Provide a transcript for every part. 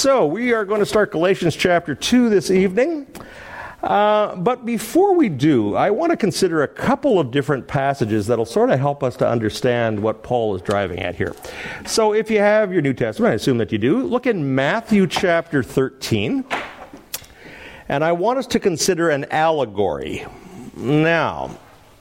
So we are going to start Galatians chapter 2 this evening. But before we do, I want to consider a couple of different passages that'll sort of help us to understand what Paul is driving at here. So if you have your New Testament, I assume that you do, look in Matthew chapter 13. And I want us to consider an allegory. Now,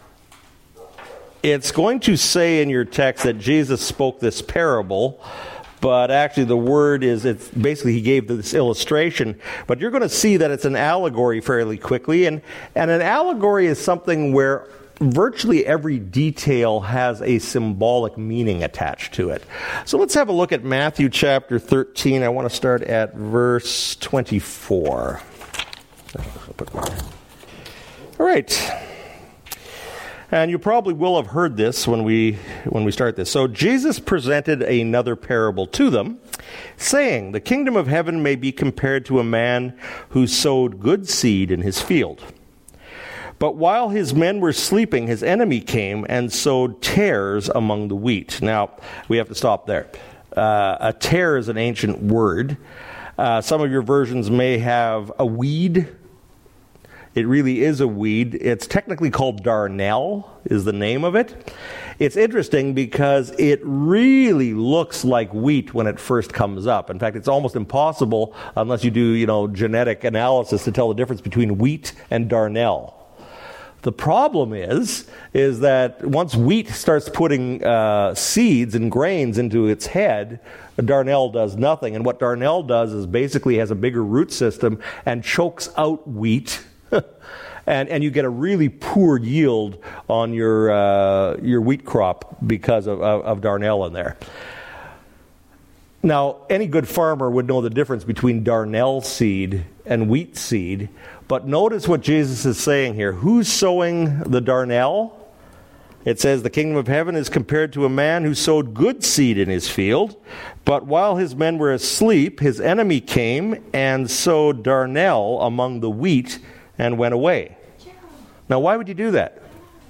it's going to say in your text that Jesus spoke this parable, but actually the word is, it's basically he gave this illustration, but you're going to see that it's an allegory fairly quickly, and an allegory is something where virtually every detail has a symbolic meaning attached to it. So let's have a look at Matthew chapter 13. I want to start at verse 24. All right. And you probably will have heard this when we start this. So Jesus presented another parable to them, saying, "The kingdom of heaven may be compared to a man who sowed good seed in his field. But while his men were sleeping, his enemy came and sowed tares among the wheat." Now, we have to stop there. A tare is an ancient word. Some of your versions may have a weed. It really is a weed. It's technically called darnel, is the name of it. It's interesting because it really looks like wheat when it first comes up. In fact, it's almost impossible, unless you do, genetic analysis, to tell the difference between wheat and darnel. The problem is that once wheat starts putting seeds and grains into its head, darnel does nothing. And what darnel does is basically has a bigger root system and chokes out wheat. And you get a really poor yield on your wheat crop because of darnel in there. Now, any good farmer would know the difference between darnel seed and wheat seed. But notice what Jesus is saying here. Who's sowing the darnel? It says, "The kingdom of heaven is compared to a man who sowed good seed in his field. But while his men were asleep, his enemy came and sowed darnel among the wheat and went away." Now, why would you do that?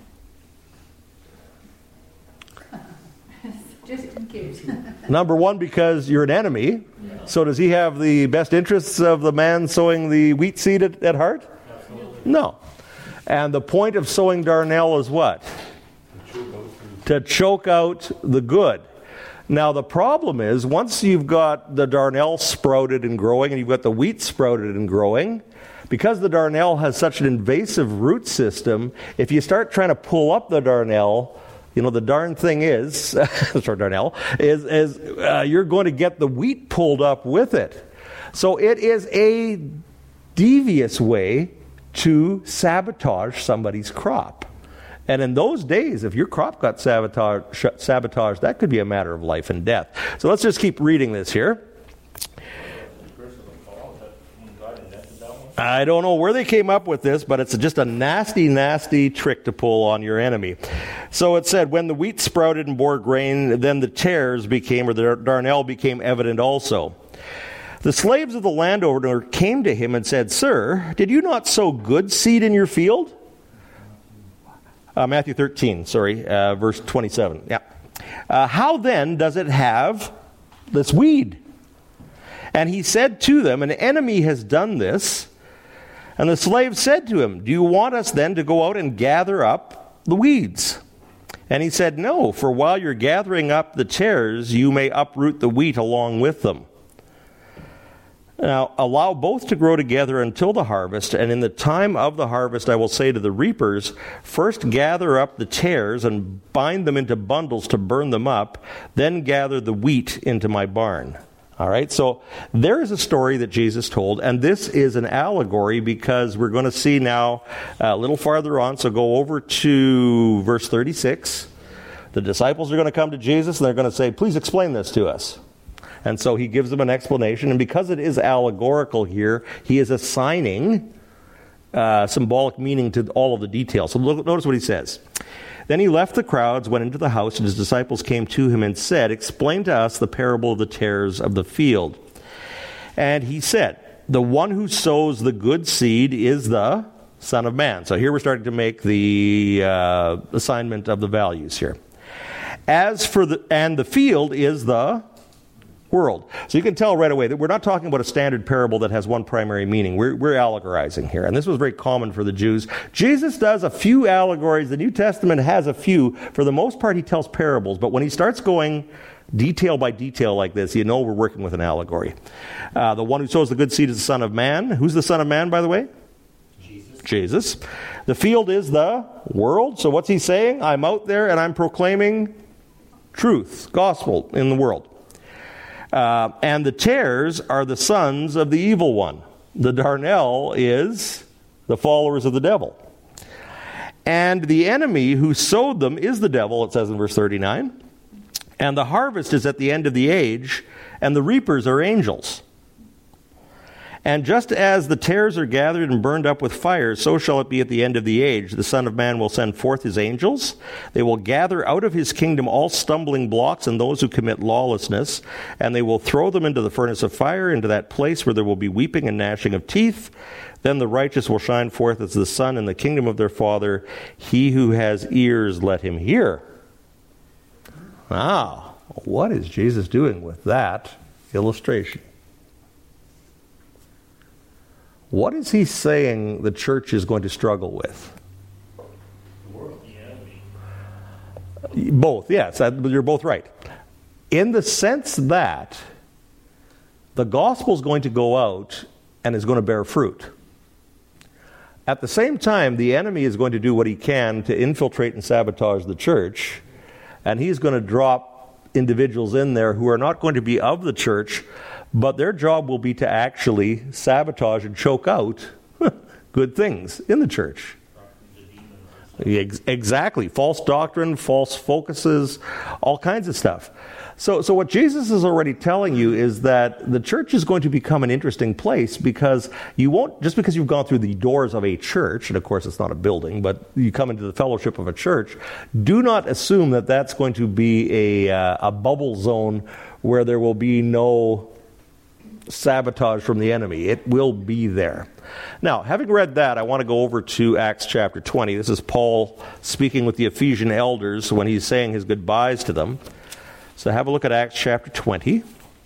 Just in case. Number one, because you're an enemy. So does he have the best interests of the man sowing the wheat seed at heart? Absolutely. No. And the point of sowing darnel is what? To choke out the good. Now, the problem is, once you've got the darnel sprouted and growing, and you've got the wheat sprouted and growing, because the darnel has such an invasive root system, if you start trying to pull up the darnel, the darn thing is, sorry, darnel, is you're going to get the wheat pulled up with it. So it is a devious way to sabotage somebody's crop. And in those days, if your crop got sabotaged, that could be a matter of life and death. So let's just keep reading this here. I don't know where they came up with this, but it's just a nasty, nasty trick to pull on your enemy. So it said, "When the wheat sprouted and bore grain, then the tares became, or the darnel became evident also. The slaves of the landowner came to him and said, 'Sir, did you not sow good seed in your field?'" Matthew 13, verse 27. Yeah. "How then does it have this weed?" And he said to them, "An enemy has done this." And the slave said to him, "Do you want us then to go out and gather up the weeds?" And he said, "No, for while you're gathering up the tares, you may uproot the wheat along with them. Now, allow both to grow together until the harvest, and in the time of the harvest I will say to the reapers, first gather up the tares and bind them into bundles to burn them up, then gather the wheat into my barn." All right, so there is a story that Jesus told, and this is an allegory because we're going to see now a little farther on, so go over to verse 36. The disciples are going to come to Jesus, and they're going to say, "Please explain this to us." And so he gives them an explanation, and because it is allegorical here, he is assigning symbolic meaning to all of the details. So notice what he says. "Then he left the crowds, went into the house, and his disciples came to him and said, 'Explain to us the parable of the tares of the field.' And he said, 'The one who sows the good seed is the Son of Man.'" So here we're starting to make the assignment of the values here. "The field is the world. So you can tell right away that we're not talking about a standard parable that has one primary meaning. We're allegorizing here. And this was very common for the Jews. Jesus does a few allegories. The New Testament has a few. For the most part, he tells parables. But when he starts going detail by detail like this, you know we're working with an allegory. The one who sows the good seed is the Son of Man. Who's the Son of Man, by the way? Jesus. The field is the world. So what's he saying? I'm out there and I'm proclaiming truth, gospel in the world. And the tares are the sons of the evil one. The darnel is the followers of the devil. And the enemy who sowed them is the devil, it says in verse 39. And the harvest is at the end of the age, and the reapers are angels. And just as the tares are gathered and burned up with fire, so shall it be at the end of the age. The Son of Man will send forth his angels. They will gather out of his kingdom all stumbling blocks and those who commit lawlessness, and they will throw them into the furnace of fire, into that place where there will be weeping and gnashing of teeth. Then the righteous will shine forth as the sun in the kingdom of their Father. He who has ears, let him hear. Wow, what is Jesus doing with that illustration? What is he saying the church is going to struggle with? The world, the enemy. Both, yes, you're both right. In the sense that the gospel is going to go out and is going to bear fruit. At the same time, the enemy is going to do what he can to infiltrate and sabotage the church, and he's going to drop individuals in there who are not going to be of the church, but their job will be to actually sabotage and choke out good things in the church. Exactly. False doctrine, false focuses, all kinds of stuff. So what Jesus is already telling you is that the church is going to become an interesting place, because you won't, just because you've gone through the doors of a church, and of course it's not a building, but you come into the fellowship of a church, do not assume that that's going to be a bubble zone where there will be no sabotage from the enemy. It will be there. Now, having read that, I want to go over to Acts chapter 20. This is Paul speaking with the Ephesian elders when he's saying his goodbyes to them. So have a look at Acts chapter 20.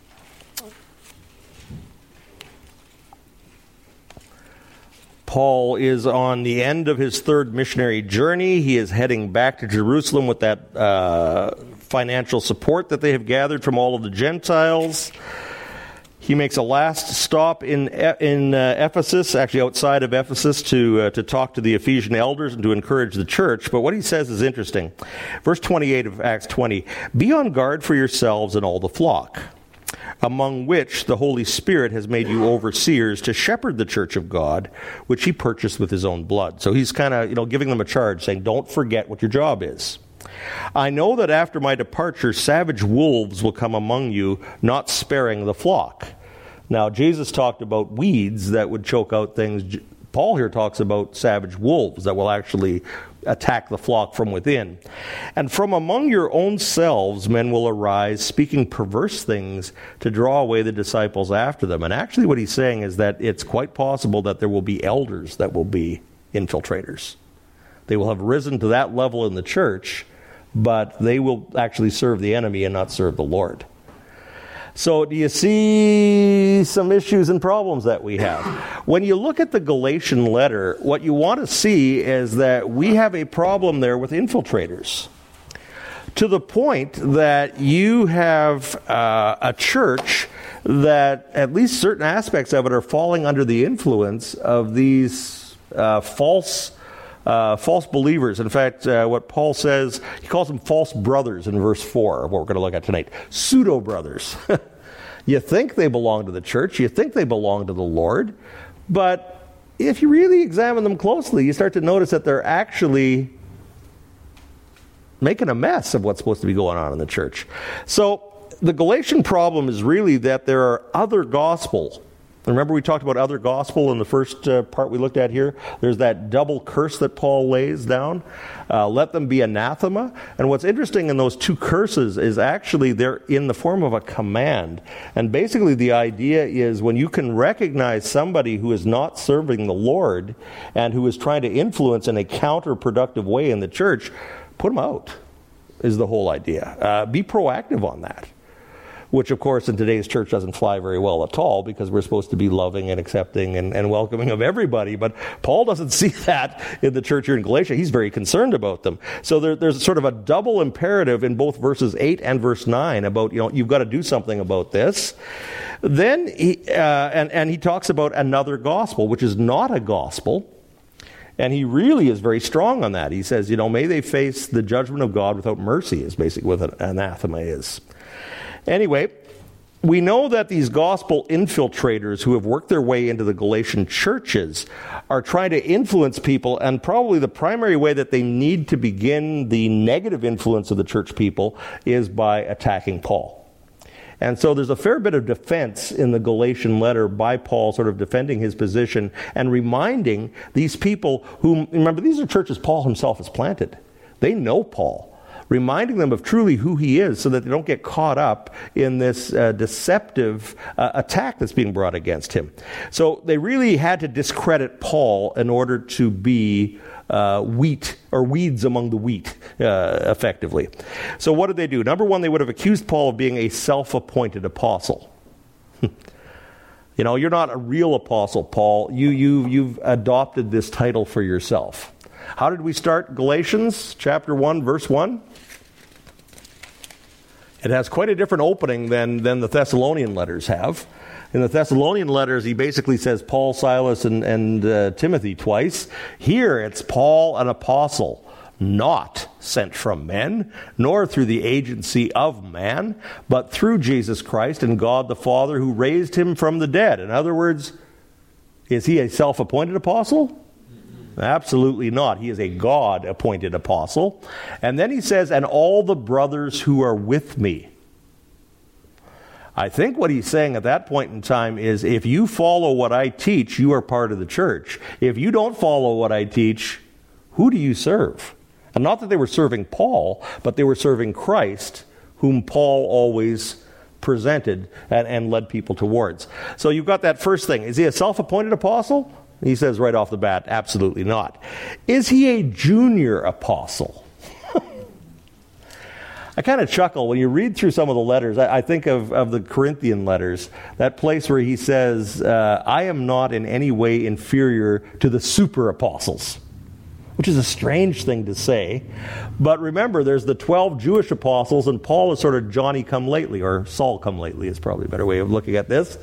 Paul is on the end of his third missionary journey. He is heading back to Jerusalem with that financial support that they have gathered from all of the Gentiles. He makes a last stop in Ephesus, actually outside of Ephesus, to talk to the Ephesian elders and to encourage the church. But what he says is interesting. Verse 28 of Acts 20, "Be on guard for yourselves and all the flock, among which the Holy Spirit has made you overseers to shepherd the church of God, which he purchased with his own blood." So he's kind of, giving them a charge, saying, don't forget what your job is. "I know that after my departure, savage wolves will come among you, not sparing the flock." Now, Jesus talked about weeds that would choke out things. Paul here talks about savage wolves that will actually attack the flock from within. "And from among your own selves men will arise, speaking perverse things to draw away the disciples after them." And actually what he's saying is that it's quite possible that there will be elders that will be infiltrators. They will have risen to that level in the church, but they will actually serve the enemy and not serve the Lord. So do you see some issues and problems that we have? When you look at the Galatian letter, what you want to see is that we have a problem there with infiltrators, to the point that you have a church that at least certain aspects of it are falling under the influence of these false believers. In fact, what Paul says, he calls them false brothers in verse 4, what we're going to look at tonight. Pseudo-brothers. You think they belong to the church, you think they belong to the Lord, but if you really examine them closely, you start to notice that they're actually making a mess of what's supposed to be going on in the church. So the Galatian problem is really that there are other gospels. Remember we talked about other gospel in the first part we looked at here? There's that double curse that Paul lays down. Let them be anathema. And what's interesting in those two curses is actually they're in the form of a command. And basically the idea is when you can recognize somebody who is not serving the Lord and who is trying to influence in a counterproductive way in the church, put them out, is the whole idea. Be proactive on that. which of course in today's church doesn't fly very well at all, because we're supposed to be loving and accepting and welcoming of everybody. But Paul doesn't see that in the church here in Galatia. He's very concerned about them. So there's sort of a double imperative in both verses 8 and verse 9 about, you've got to do something about this. Then he talks about another gospel, which is not a gospel. And he really is very strong on that. He says, may they face the judgment of God without mercy, is basically what an anathema is. Anyway, we know that these gospel infiltrators who have worked their way into the Galatian churches are trying to influence people, and probably the primary way that they need to begin the negative influence of the church people is by attacking Paul. And so there's a fair bit of defense in the Galatian letter by Paul, sort of defending his position and reminding these people whom, remember, these are churches Paul himself has planted. They know Paul. Reminding them of truly who he is so that they don't get caught up in this deceptive attack that's being brought against him. So they really had to discredit Paul in order to be wheat or weeds among the wheat, effectively. So what did they do? Number one, they would have accused Paul of being a self-appointed apostle. You're not a real apostle, Paul. You've adopted this title for yourself. How did we start Galatians chapter 1, verse 1? It has quite a different opening than the Thessalonian letters have. In the Thessalonian letters, he basically says Paul, Silas, and Timothy twice. Here, it's Paul, an apostle, not sent from men, nor through the agency of man, but through Jesus Christ and God the Father who raised him from the dead. In other words, is he a self-appointed apostle? Absolutely not. He is a God-appointed apostle. And then he says, and all the brothers who are with me. I think what he's saying at that point in time is, if you follow what I teach, you are part of the church. If you don't follow what I teach, who do you serve? And not that they were serving Paul, but they were serving Christ, whom Paul always presented and led people towards. So you've got that first thing. Is he a self-appointed apostle? He says right off the bat, absolutely not. Is he a junior apostle? I kind of chuckle when you read through some of the letters. I think of the Corinthian letters, that place where he says, I am not in any way inferior to the super apostles, which is a strange thing to say. But remember, there's the 12 Jewish apostles, and Paul is sort of Johnny come lately, or Saul come lately is probably a better way of looking at this.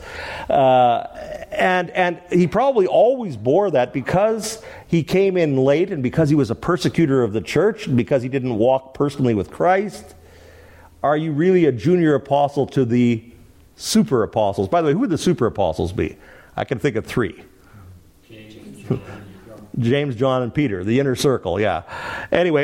And he probably always bore that because he came in late, and because he was a persecutor of the church, and because he didn't walk personally with Christ. Are you really a junior apostle to the super apostles? By the way, who would the super apostles be? I can think of 3. James, John, and Peter, the inner circle, yeah. Anyway,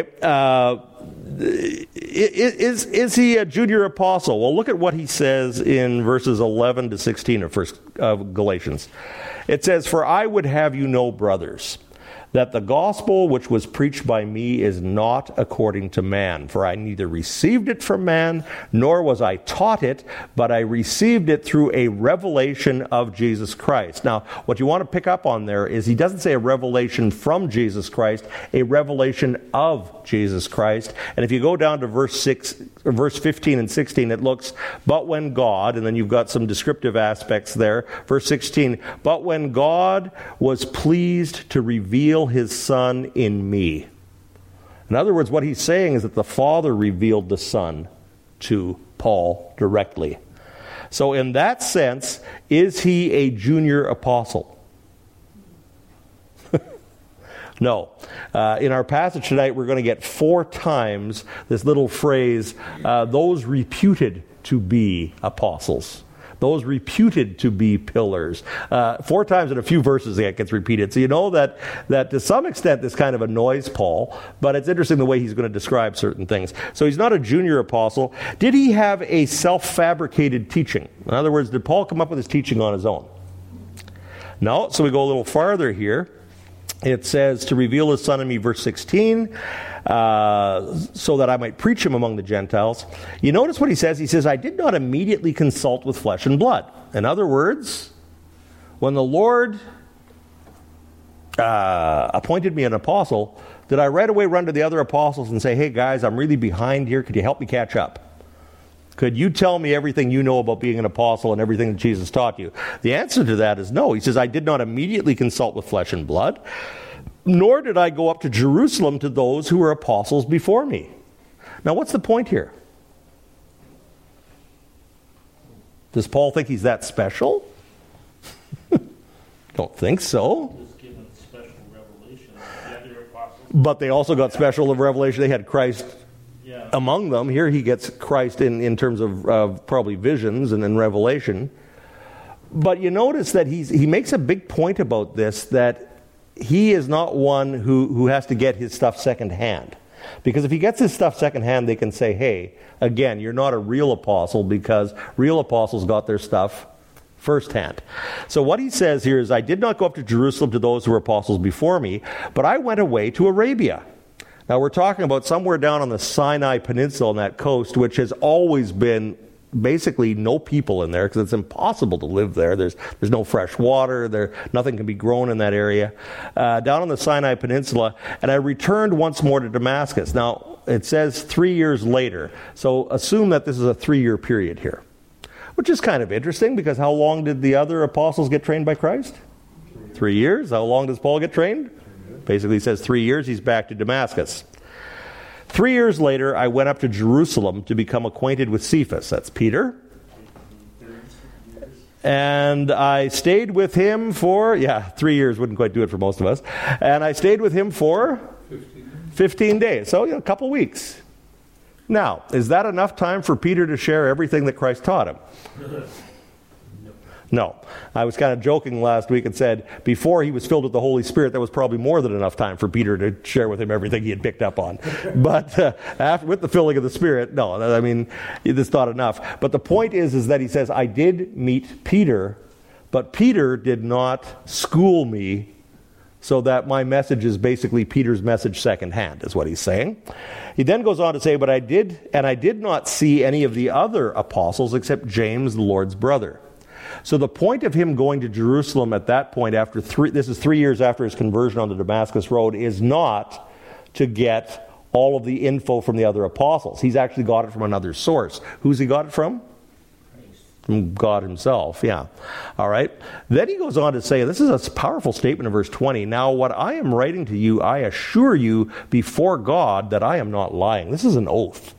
is he a junior apostle? Well, look at what he says in verses 11 to 16 of Galatians. It says, for I would have you know, brothers, that the gospel which was preached by me is not according to man. For I neither received it from man, nor was I taught it, but I received it through a revelation of Jesus Christ. Now, what you want to pick up on there is he doesn't say a revelation from Jesus Christ, a revelation of Jesus Christ. And if you go down to verse 15 and 16, it looks, but when God, and then you've got some descriptive aspects there. Verse 16, but when God was pleased to reveal his Son in me. In other words, what he's saying is that the Father revealed the Son to Paul directly. So in that sense, is he a junior apostle? No. In our passage tonight, we're going to get 4 times this little phrase, those reputed to be apostles. Those reputed to be pillars. 4 times in a few verses that gets repeated. So you know that to some extent this kind of annoys Paul, but it's interesting the way he's going to describe certain things. So he's not a junior apostle. Did he have a self-fabricated teaching? In other words, did Paul come up with his teaching on his own? No. So we go a little farther here. It says, to reveal his Son in me, verse 16, so that I might preach him among the Gentiles. You notice what he says? He says, I did not immediately consult with flesh and blood. In other words, when the Lord appointed me an apostle, did I right away run to the other apostles and say, hey guys, I'm really behind here, could you help me catch up? Could you tell me everything you know about being an apostle and everything that Jesus taught you? The answer to that is no. He says, I did not immediately consult with flesh and blood, nor did I go up to Jerusalem to those who were apostles before me. Now, what's the point here? Does Paul think he's that special? Don't think so. He was given special revelation. The other apostles. But they also got special revelation. They had Christ Yeah. among them. Here he gets Christ in terms of probably visions and in revelation. But you notice that he makes a big point about this, that he is not one who has to get his stuff secondhand. Because if he gets his stuff secondhand, they can say, hey, again, you're not a real apostle, because real apostles got their stuff firsthand. So what he says here is, I did not go up to Jerusalem to those who were apostles before me, but I went away to Arabia. Now we're talking about somewhere down on the Sinai Peninsula on that coast, which has always been basically no people in there, because it's impossible to live there. There's no fresh water. Nothing can be grown in that area. Down on the Sinai Peninsula, and I returned once more to Damascus. Now it says 3 years later, so assume that this is a 3-year period here, which is kind of interesting, because how long did the other apostles get trained by Christ? 3 years. How long does Paul get trained? Basically, he says 3 years. He's back to Damascus. 3 years later, I went up to Jerusalem to become acquainted with Cephas. That's Peter. And I stayed with him for, 3 years wouldn't quite do it for most of us. And I stayed with him for 15 days. So, a couple weeks. Now, is that enough time for Peter to share everything that Christ taught him? No. I was kind of joking last week and said, before he was filled with the Holy Spirit, that was probably more than enough time for Peter to share with him everything he had picked up on. But after, with the filling of the Spirit, no, I mean, it's not enough. But the point is that he says, I did meet Peter, but Peter did not school me, so that my message is basically Peter's message secondhand, is what he's saying. He then goes on to say, but I did not see any of the other apostles except James, the Lord's brother. So the point of him going to Jerusalem at that point, this is 3 years after his conversion on the Damascus Road, is not to get all of the info from the other apostles. He's actually got it from another source. Who's he got it from? From God himself, yeah. All right. Then he goes on to say, this is a powerful statement in verse 20. Now what I am writing to you, I assure you before God that I am not lying. This is an oath.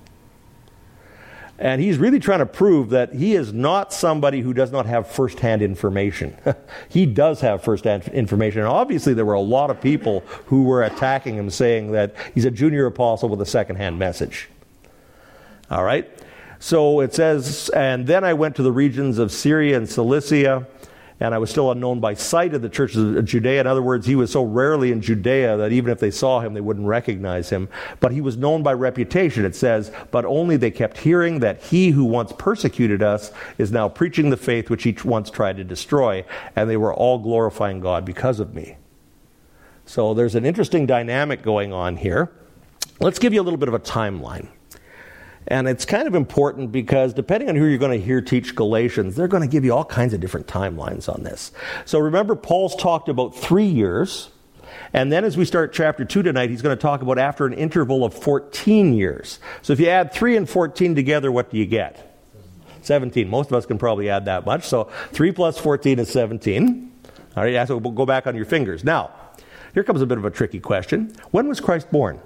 And he's really trying to prove that he is not somebody who does not have first-hand information. He does have first-hand information. And obviously there were a lot of people who were attacking him, saying that he's a junior apostle with a second-hand message. All right? So it says, and then I went to the regions of Syria and Cilicia, and I was still unknown by sight of the churches of Judea. In other words, he was so rarely in Judea that even if they saw him, they wouldn't recognize him. But he was known by reputation, it says, but only they kept hearing that he who once persecuted us is now preaching the faith which he once tried to destroy, and they were all glorifying God because of me. So there's an interesting dynamic going on here. Let's give you a little bit of a timeline. And it's kind of important because depending on who you're going to hear teach Galatians, they're going to give you all kinds of different timelines on this. So remember, Paul's talked about 3 years. And then as we start chapter 2 tonight, he's going to talk about after an interval of 14 years. So if you add 3 and 14 together, what do you get? 17. Most of us can probably add that much. So 3 plus 14 is 17. All right, so we'll go back on your fingers. Now, here comes a bit of a tricky question. When was Christ born?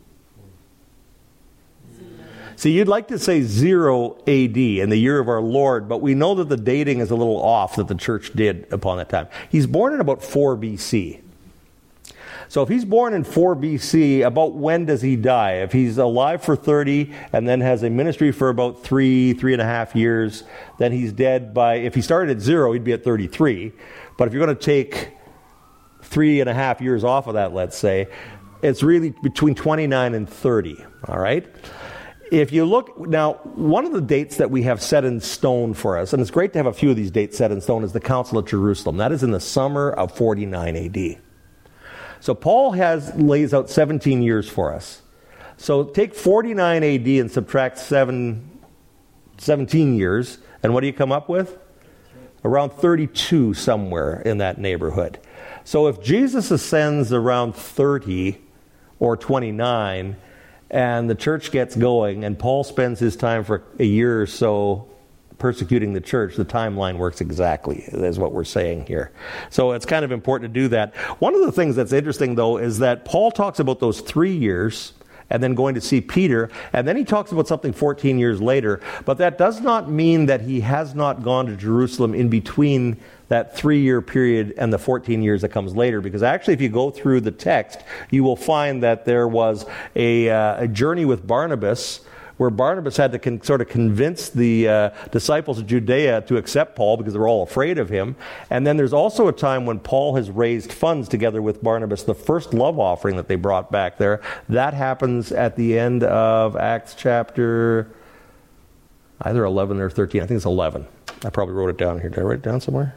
See, you'd like to say 0 AD in the year of our Lord, but we know that the dating is a little off that the church did upon that time. He's born in about 4 BC. So if he's born in 4 BC, about when does he die? If he's alive for 30 and then has a ministry for about 3.5 years, then he's dead by, if he started at 0, he'd be at 33. But if you're going to take 3.5 years off of that, let's say, it's really between 29 and 30, all right? If you look, now, one of the dates that we have set in stone for us, and it's great to have a few of these dates set in stone, is the Council of Jerusalem. That is in the summer of 49 AD. So Paul lays out 17 years for us. So take 49 AD and subtract 17 years, and what do you come up with? Around 32 somewhere in that neighborhood. So if Jesus ascends around 30 or 29, and the church gets going, and Paul spends his time for a year or so persecuting the church, the timeline works exactly as what we're saying here. So it's kind of important to do that. One of the things that's interesting, though, is that Paul talks about those 3 years and then going to see Peter, and then he talks about something 14 years later, but that does not mean that he has not gone to Jerusalem in between that 3-year period and the 14 years that comes later, because actually if you go through the text, you will find that there was a journey with Barnabas where Barnabas had to sort of convince the disciples of Judea to accept Paul because they were all afraid of him. And then there's also a time when Paul has raised funds together with Barnabas, the first love offering that they brought back there. That happens at the end of Acts chapter either 11 or 13. I think it's 11. I probably wrote it down here. Did I write it down somewhere?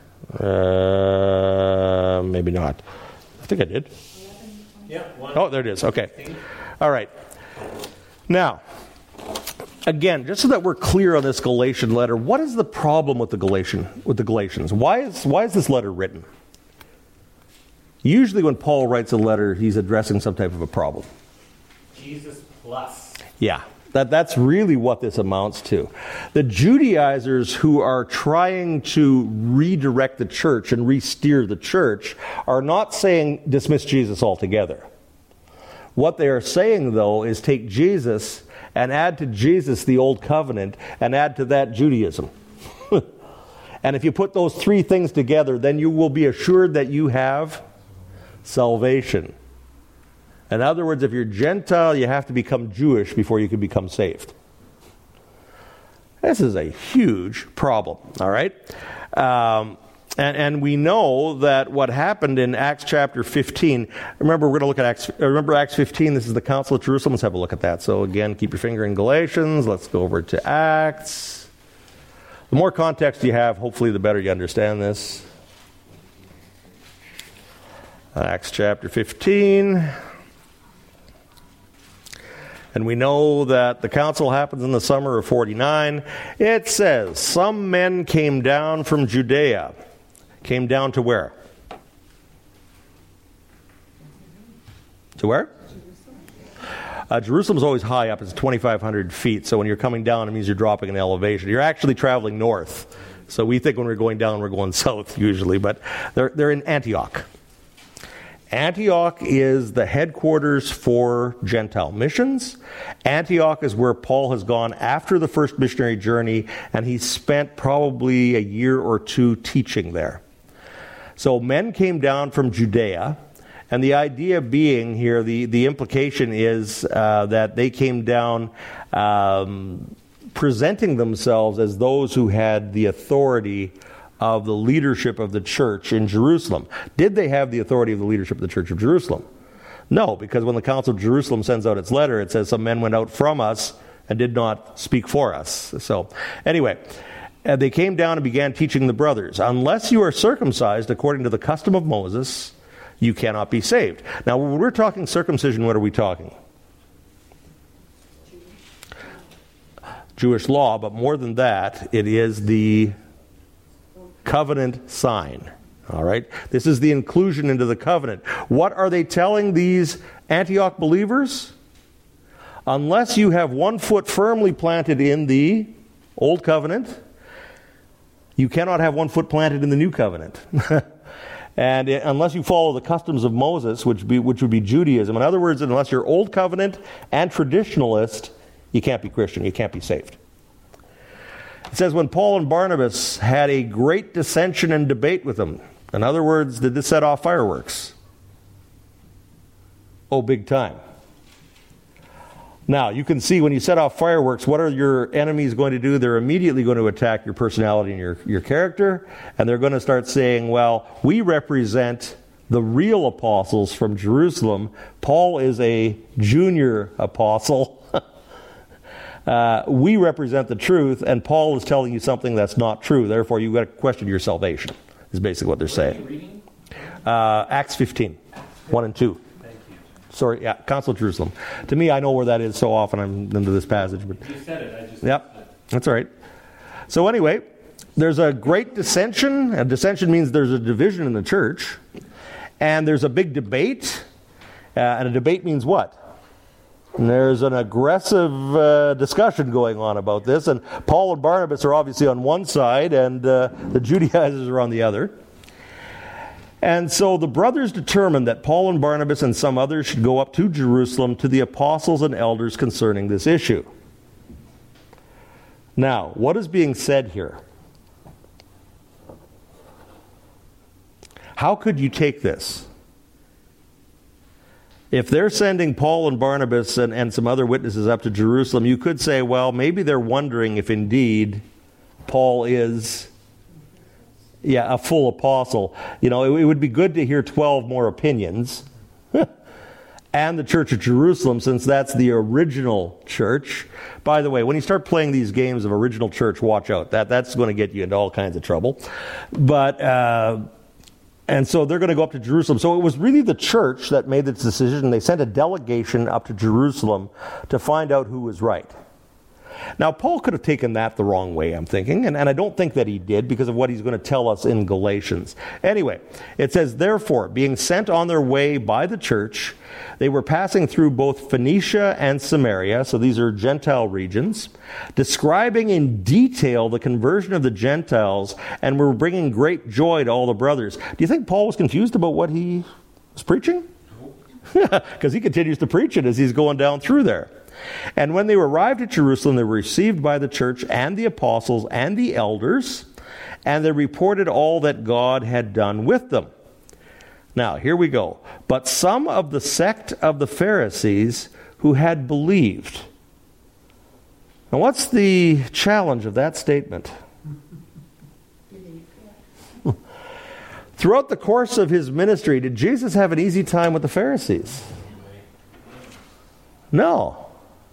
Maybe not. I think I did. Yeah. Oh, there it is. Okay. All right. Now, again, just so that we're clear on this Galatian letter, what is the problem with the Galatians? Why is this letter written? Usually when Paul writes a letter, he's addressing some type of a problem. Jesus plus. Yeah, that's really what this amounts to. The Judaizers who are trying to redirect the church and re-steer the church are not saying dismiss Jesus altogether. What they are saying, though, is take Jesus and add to Jesus the Old Covenant, and add to that Judaism. And if you put those three things together, then you will be assured that you have salvation. In other words, if you're Gentile, you have to become Jewish before you can become saved. This is a huge problem, all right? And we know that what happened in Acts chapter 15, remember we're going to look at Acts 15, this is the Council of Jerusalem, let's have a look at that. So again, keep your finger in Galatians, let's go over to Acts. The more context you have, hopefully the better you understand this. Acts chapter 15. And we know that the council happens in the summer of 49. It says, some men came down from Judea. Came down to where? To where? Jerusalem's always high up. It's 2,500 feet. So when you're coming down, it means you're dropping an elevation. You're actually traveling north. So we think when we're going down, we're going south usually. But they're in Antioch. Antioch is the headquarters for Gentile missions. Antioch is where Paul has gone after the first missionary journey, and he spent probably a year or two teaching there. So men came down from Judea, and the idea being here, the implication is that they came down presenting themselves as those who had the authority of the leadership of the church in Jerusalem. Did they have the authority of the leadership of the church of Jerusalem? No, because when the Council of Jerusalem sends out its letter, it says some men went out from us and did not speak for us. So anyway, they came down and began teaching the brothers, unless you are circumcised according to the custom of Moses, you cannot be saved. Now, when we're talking circumcision, what are we talking? Jewish law, but more than that, it is the covenant sign. All right? This is the inclusion into the covenant. What are they telling these Antioch believers? Unless you have one foot firmly planted in the old covenant, you cannot have one foot planted in the new covenant. And unless you follow the customs of Moses, which would be Judaism. In other words, unless you're old covenant and traditionalist, you can't be Christian, you can't be saved. It says, when Paul and Barnabas had a great dissension and debate with them. In other words, did this set off fireworks? Oh, big time. Now, you can see when you set off fireworks, what are your enemies going to do? They're immediately going to attack your personality and your character, and they're going to start saying, well, we represent the real apostles from Jerusalem. Paul is a junior apostle. We represent the truth, and Paul is telling you something that's not true. Therefore, you've got to question your salvation, is basically what they're saying. Acts 15, 1 and 2. Sorry, yeah, Council of Jerusalem. To me, I know where that is so often I'm into this passage. But You said it. I just yep, that's all right. So anyway, there's a great dissension. A dissension means there's a division in the church. And there's a big debate. And a debate means what? And there's an aggressive discussion going on about this, and Paul and Barnabas are obviously on one side, and the Judaizers are on the other. And so the brothers determined that Paul and Barnabas and some others should go up to Jerusalem to the apostles and elders concerning this issue. Now, what is being said here? How could you take this? If they're sending Paul and Barnabas and some other witnesses up to Jerusalem, you could say, well, maybe they're wondering if indeed Paul is a full apostle. It would be good to hear 12 more opinions. And the church of Jerusalem, since that's the original church. By the way, when you start playing these games of original church, watch out. That's going to get you into all kinds of trouble. And so they're going to go up to Jerusalem. So it was really the church that made this decision. They sent a delegation up to Jerusalem to find out who was right. Now, Paul could have taken that the wrong way, I'm thinking, and I don't think that he did because of what he's going to tell us in Galatians. Anyway, it says, therefore, being sent on their way by the church, they were passing through both Phoenicia and Samaria, so these are Gentile regions, describing in detail the conversion of the Gentiles, and were bringing great joy to all the brothers. Do you think Paul was confused about what he was preaching? No. Because he continues to preach it as he's going down through there. And when they arrived at Jerusalem, they were received by the church and the apostles and the elders, and they reported all that God had done with them. Now, here we go. But some of the sect of the Pharisees who had believed. Now, what's the challenge of that statement? Throughout the course of his ministry, did Jesus have an easy time with the Pharisees? No.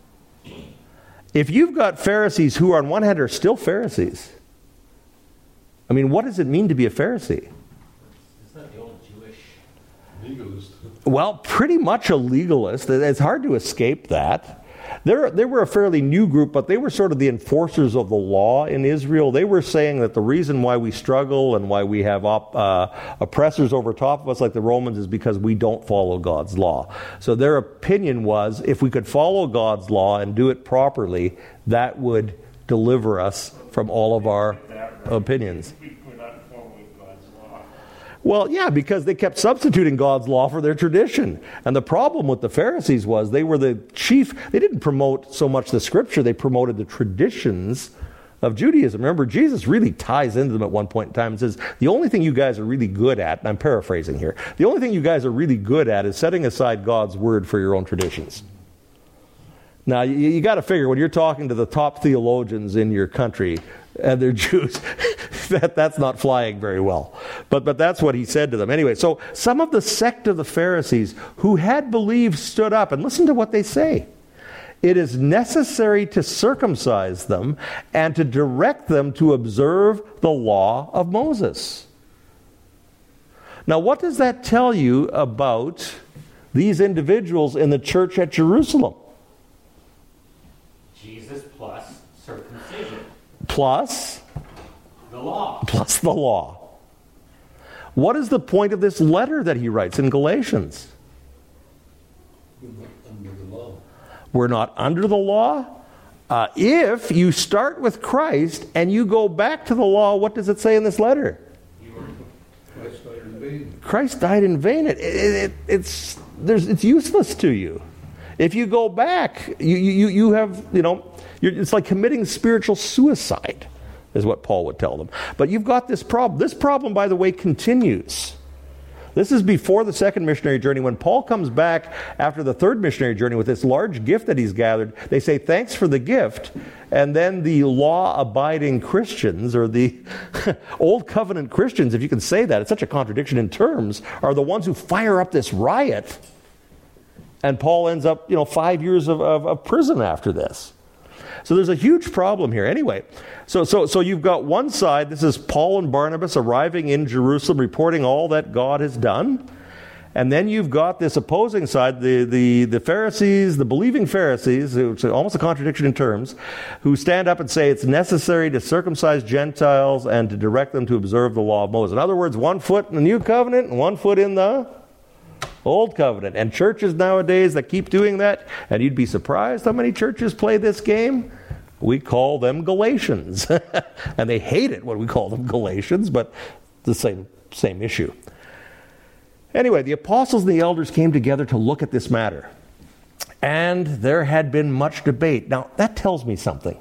If you've got Pharisees who on one hand are still Pharisees, I mean, what does it mean to be a Pharisee? Isn't that the old Jewish legalist? Well, pretty much a legalist. It's hard to escape that. They were a fairly new group, but they were sort of the enforcers of the law in Israel. They were saying that the reason why we struggle and why we have oppressors over top of us like the Romans is because we don't follow God's law. So their opinion was if we could follow God's law and do it properly, that would deliver us from all of our opinions. We're not following God's law. Well, yeah, because they kept substituting God's law for their tradition. And the problem with the Pharisees was they were the chief. They didn't promote so much the scripture, they promoted the traditions of Judaism. Remember, Jesus really ties into them at one point in time and says, the only thing you guys are really good at, and I'm paraphrasing here, the only thing you guys are really good at is setting aside God's word for your own traditions. Now, you got to figure, when you're talking to the top theologians in your country, and they're Jews, that's not flying very well. But that's what he said to them. Anyway, so some of the sect of the Pharisees who had believed stood up, and listen to what they say. It is necessary to circumcise them and to direct them to observe the law of Moses. Now, what does that tell you about these individuals in the church at Jerusalem? Jesus plus circumcision. Plus The law. plus the law. What is the point of this letter that he writes in Galatians? Under the law. We're not under the law. If you start with Christ and you go back to the law, what does it say in this letter? Christ died in vain. Christ died in vain. It's useless to you. If you go back, you have, it's like committing spiritual suicide, is what Paul would tell them. But you've got this problem. This problem, by the way, continues. This is before the second missionary journey. When Paul comes back after the third missionary journey with this large gift that he's gathered, they say, thanks for the gift. And then the law-abiding Christians, or the old covenant Christians, if you can say that, it's such a contradiction in terms, are the ones who fire up this riot. And Paul ends up, 5 years of prison after this. So there's a huge problem here. Anyway, so you've got one side, this is Paul and Barnabas arriving in Jerusalem, reporting all that God has done. And then you've got this opposing side, the Pharisees, the believing Pharisees, which is almost a contradiction in terms, who stand up and say it's necessary to circumcise Gentiles and to direct them to observe the law of Moses. In other words, one foot in the new covenant and one foot in the Old covenant. And churches nowadays that keep doing that, and you'd be surprised how many churches play this game. We call them Galatians. And they hate it when we call them Galatians, but the same issue. Anyway, the apostles and the elders came together to look at this matter. And there had been much debate. Now, that tells me something.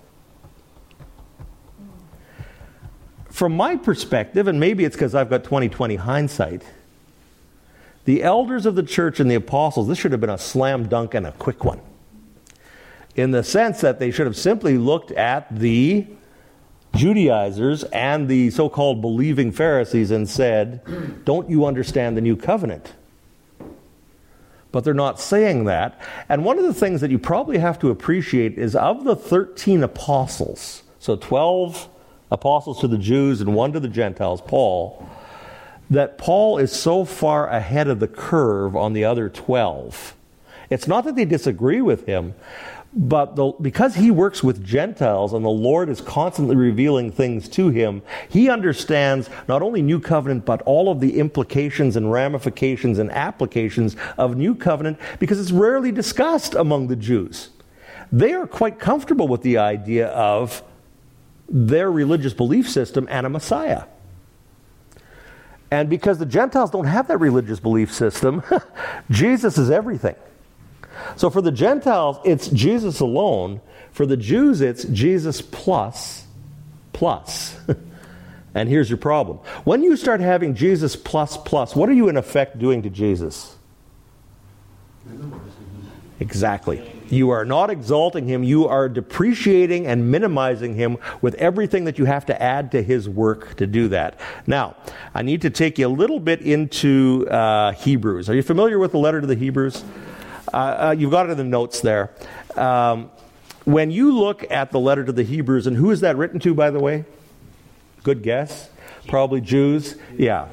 From my perspective, and maybe it's because I've got 20/20 hindsight, the elders of the church and the apostles, this should have been a slam dunk and a quick one. In the sense that they should have simply looked at the Judaizers and the so-called believing Pharisees and said, don't you understand the new covenant? But they're not saying that. And one of the things that you probably have to appreciate is of the 13 apostles, so 12 apostles to the Jews and 1 to the Gentiles, Paul, that Paul is so far ahead of the curve on the other 12. It's not that they disagree with him, but because he works with Gentiles and the Lord is constantly revealing things to him, he understands not only New Covenant, but all of the implications and ramifications and applications of New Covenant, because it's rarely discussed among the Jews. They are quite comfortable with the idea of their religious belief system and a Messiah. And because the Gentiles don't have that religious belief system, Jesus is everything. So for the Gentiles, it's Jesus alone. For the Jews, it's Jesus plus. And here's your problem. When you start having Jesus plus, what are you in effect doing to Jesus? Exactly. You are not exalting him. You are depreciating and minimizing him with everything that you have to add to his work to do that. Now, I need to take you a little bit into Hebrews. Are you familiar with the letter to the Hebrews? You've got it in the notes there. When you look at the letter to the Hebrews, and who is that written to, by the way? Good guess. Probably Jews. Yeah.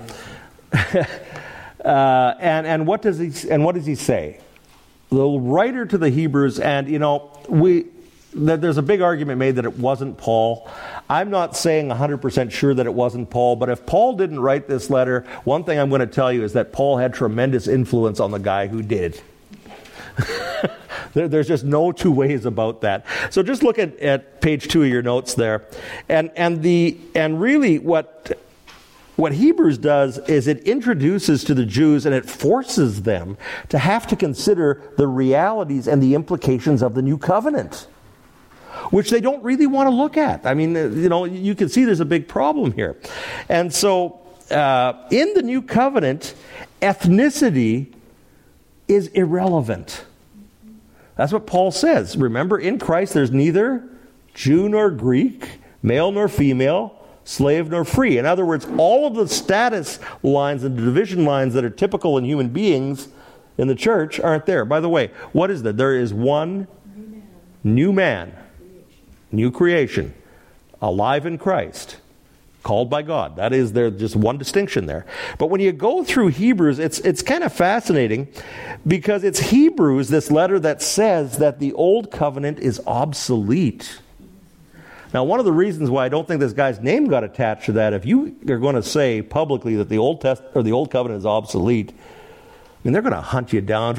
And what does he say? The writer to the Hebrews, and there's a big argument made that it wasn't Paul. I'm not saying 100% sure that it wasn't Paul, but if Paul didn't write this letter, one thing I'm going to tell you is that Paul had tremendous influence on the guy who did. There's just no two ways about that. So just look at page 2 of your notes there, and really what Hebrews does is it introduces to the Jews and it forces them to have to consider the realities and the implications of the new covenant, which they don't really want to look at. I mean, you can see there's a big problem here. And so in the new covenant, ethnicity is irrelevant. That's what Paul says. Remember, in Christ there's neither Jew nor Greek, male nor female, slave nor free. In other words, all of the status lines and the division lines that are typical in human beings in the church aren't there. By the way, what is that? There is one new man, new creation, alive in Christ, called by God. That is, there's just one distinction there. But when you go through Hebrews, it's kind of fascinating because it's Hebrews, this letter, that says that the old covenant is obsolete. Now, one of the reasons why I don't think this guy's name got attached to that, if you are going to say publicly that the Old Covenant is obsolete, I mean, they're going to hunt you down,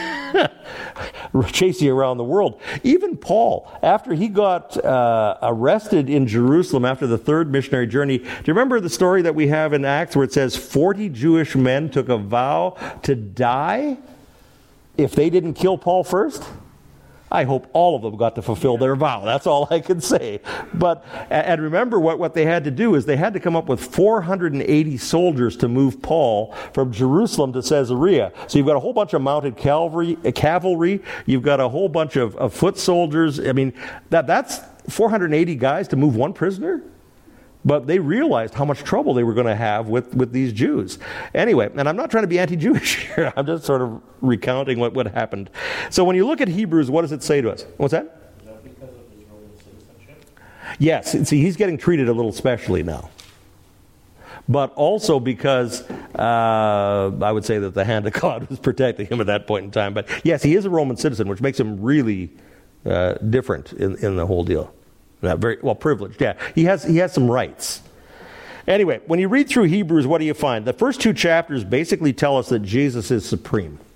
chase you around the world. Even Paul, after he got arrested in Jerusalem after the third missionary journey, do you remember the story that we have in Acts where it says 40 Jewish men took a vow to die if they didn't kill Paul first? I hope all of them got to fulfill their vow. That's all I can say. And remember what they had to do is they had to come up with 480 soldiers to move Paul from Jerusalem to Caesarea. So you've got a whole bunch of mounted cavalry. You've got a whole bunch of foot soldiers. I mean, that's 480 guys to move one prisoner. But they realized how much trouble they were going to have with these Jews. Anyway, and I'm not trying to be anti-Jewish here. I'm just sort of recounting what happened. So when you look at Hebrews, what does it say to us? What's that? Is that because of his Roman citizenship? Yes. See, he's getting treated a little specially now. But also because I would say that the hand of God was protecting him at that point in time. But yes, he is a Roman citizen, which makes him really different in the whole deal. Very well privileged. Yeah, he has some rights. Anyway, when you read through Hebrews, what do you find? The first 2 chapters basically tell us that Jesus is supreme.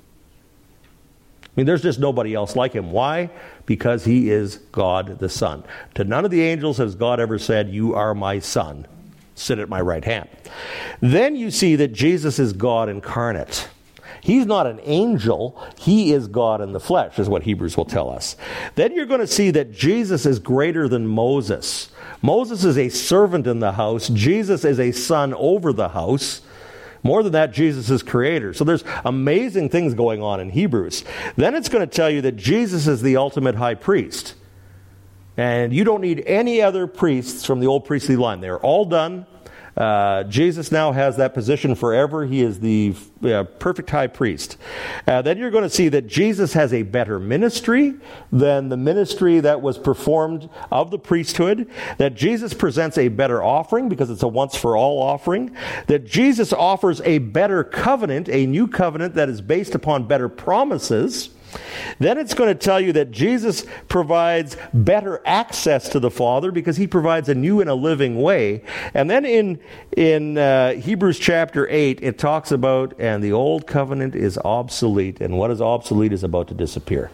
mean, there's just nobody else like him. Why? Because he is God the Son. To none of the angels has God ever said, "You are my son. Sit at my right hand." Then you see that Jesus is God incarnate. He's not an angel. He is God in the flesh, is what Hebrews will tell us. Then you're going to see that Jesus is greater than Moses. Moses is a servant in the house. Jesus is a son over the house. More than that, Jesus is creator. So there's amazing things going on in Hebrews. Then it's going to tell you that Jesus is the ultimate high priest. And you don't need any other priests from the old priestly line. They're all done. Jesus now has that position forever. He is the perfect high priest. Then you're going to see that Jesus has a better ministry than the ministry that was performed of the priesthood. That Jesus presents a better offering because it's a once-for-all offering. That Jesus offers a better covenant, a new covenant that is based upon better promises. Then it's going to tell you that Jesus provides better access to the Father because he provides a new and a living way. And then in Hebrews chapter 8, it talks about, and the old covenant is obsolete, and what is obsolete is about to disappear.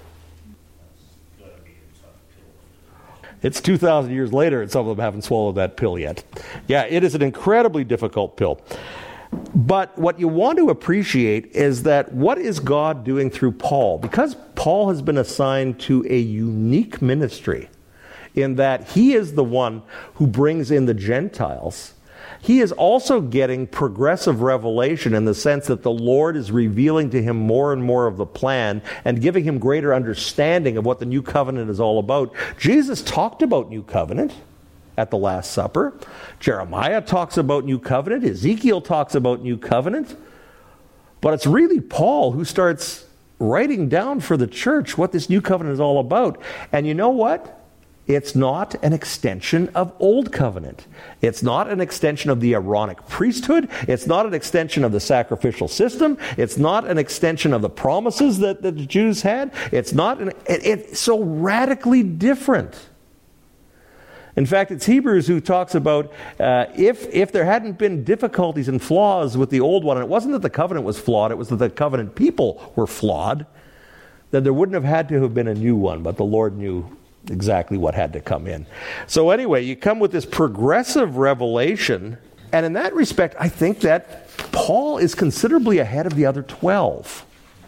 It's 2,000 years later, and some of them haven't swallowed that pill yet. Yeah, it is an incredibly difficult pill. But what you want to appreciate is that what is God doing through Paul? Because Paul has been assigned to a unique ministry in that he is the one who brings in the Gentiles. He is also getting progressive revelation in the sense that the Lord is revealing to him more and more of the plan and giving him greater understanding of what the new covenant is all about. Jesus talked about new covenant at the Last Supper. Jeremiah talks about new covenant. Ezekiel talks about new covenant. But it's really Paul who starts writing down for the church what this new covenant is all about. And you know what? It's not an extension of old covenant. It's not an extension of the Aaronic priesthood. It's not an extension of the sacrificial system. It's not an extension of the promises that the Jews had. It's so radically different. In fact, it's Hebrews who talks about if there hadn't been difficulties and flaws with the old one, and it wasn't that the covenant was flawed, it was that the covenant people were flawed, then there wouldn't have had to have been a new one, but the Lord knew exactly what had to come in. So anyway, you come with this progressive revelation, and in that respect, I think that Paul is considerably ahead of the other 12.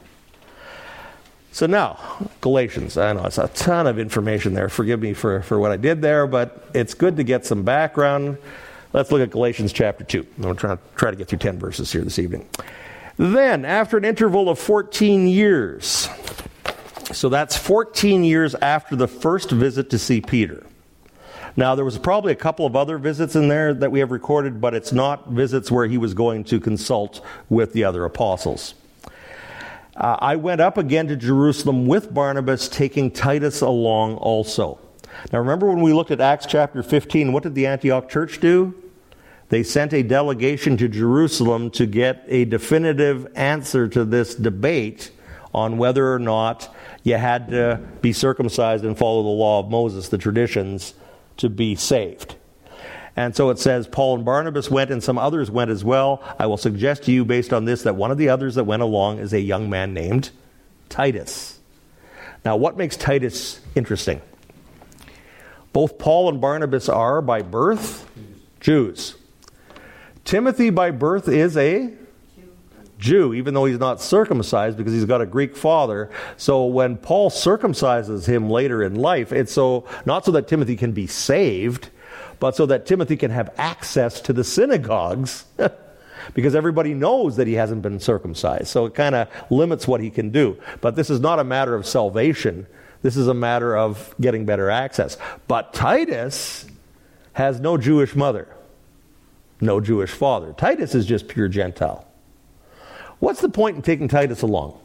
So now, Galatians. I know it's a ton of information there. Forgive me for what I did there, but it's good to get some background. Let's look at Galatians chapter 2. I'm going to try to get through 10 verses here this evening. Then, after an interval of 14 years, so that's 14 years after the first visit to see Peter. Now, there was probably a couple of other visits in there that we have recorded, but it's not visits where he was going to consult with the other apostles. I went up again to Jerusalem with Barnabas, taking Titus along also. Now remember when we looked at Acts chapter 15, what did the Antioch church do? They sent a delegation to Jerusalem to get a definitive answer to this debate on whether or not you had to be circumcised and follow the law of Moses, the traditions, to be saved. And so it says, Paul and Barnabas went and some others went as well. I will suggest to you based on this that one of the others that went along is a young man named Titus. Now, what makes Titus interesting? Both Paul and Barnabas are, by birth, Jews. Timothy, by birth, is a Jew, even though he's not circumcised because he's got a Greek father. So when Paul circumcises him later in life, it's not so that Timothy can be saved, but so that Timothy can have access to the synagogues because everybody knows that he hasn't been circumcised. So it kind of limits what he can do. But this is not a matter of salvation. This is a matter of getting better access. But Titus has no Jewish mother, no Jewish father. Titus is just pure Gentile. What's the point in taking Titus along?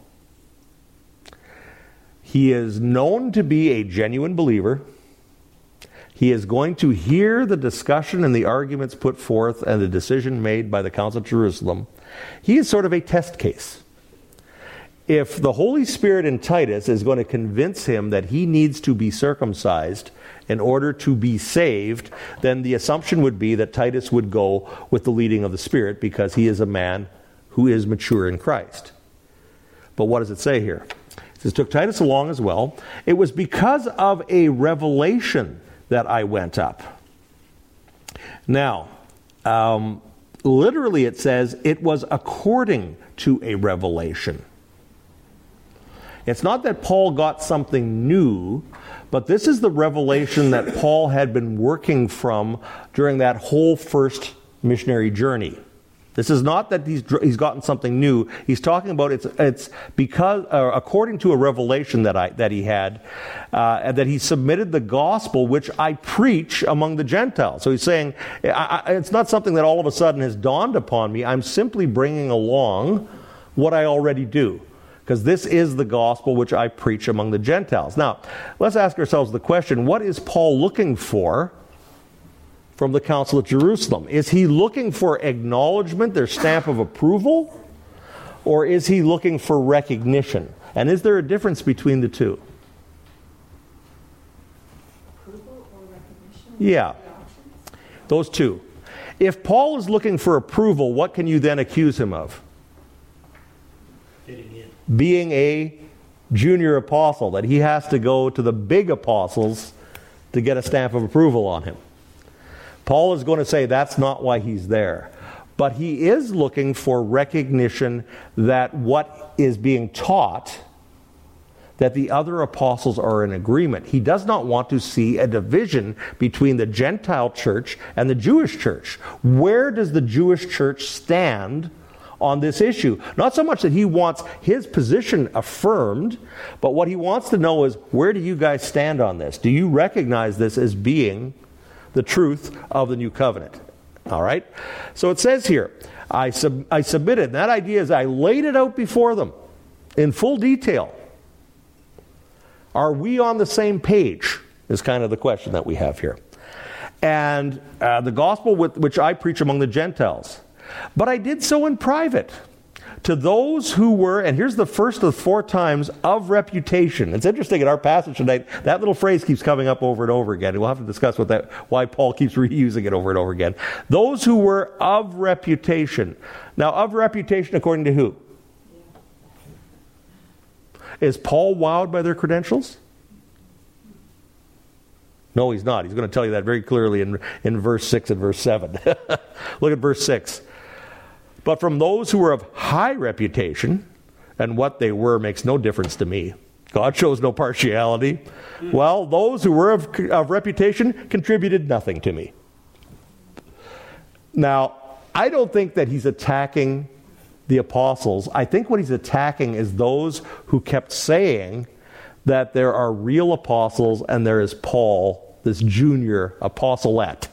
He is known to be a genuine believer. He is going to hear the discussion and the arguments put forth and the decision made by the Council of Jerusalem. He is sort of a test case. If the Holy Spirit in Titus is going to convince him that he needs to be circumcised in order to be saved, then the assumption would be that Titus would go with the leading of the Spirit because he is a man who is mature in Christ. But what does it say here? It says, took Titus along as well. It was because of a revelation that I went up. Now, literally it says, it was according to a revelation. It's not that Paul got something new, but this is the revelation that Paul had been working from during that whole first missionary journey. This is not that he's gotten something new. He's talking about it's because according to a revelation that he had, that he submitted the gospel which I preach among the Gentiles. So he's saying it's not something that all of a sudden has dawned upon me. I'm simply bringing along what I already do, because this is the gospel which I preach among the Gentiles. Now, let's ask ourselves the question: what is Paul looking for from the Council at Jerusalem? Is he looking for acknowledgement, their stamp of approval? Or is he looking for recognition? And is there a difference between the two? Approval or recognition? Yeah. Those two. If Paul is looking for approval, what can you then accuse him of? Fitting in. Being a junior apostle, that he has to go to the big apostles to get a stamp of approval on him. Paul is going to say that's not why he's there. But he is looking for recognition that what is being taught, that the other apostles are in agreement. He does not want to see a division between the Gentile church and the Jewish church. Where does the Jewish church stand on this issue? Not so much that he wants his position affirmed, but what he wants to know is, where do you guys stand on this? Do you recognize this as being the truth of the new covenant? All right? So it says here, I submitted. And that idea is I laid it out before them in full detail. Are we on the same page? Is kind of the question that we have here. And the gospel which I preach among the Gentiles. But I did so in private, to those who were, and here's the first of 4 times, of reputation. It's interesting in our passage tonight, that little phrase keeps coming up over and over again. We'll have to discuss why Paul keeps reusing it over and over again. Those who were of reputation. Now, of reputation according to who? Is Paul wowed by their credentials? No, he's not. He's going to tell you that very clearly in verse 6 and verse 7. Look at verse 6. But from those who were of high reputation, and what they were makes no difference to me. God shows no partiality. Well, those who were of reputation contributed nothing to me. Now, I don't think that he's attacking the apostles. I think what he's attacking is those who kept saying that there are real apostles and there is Paul, this junior apostolate.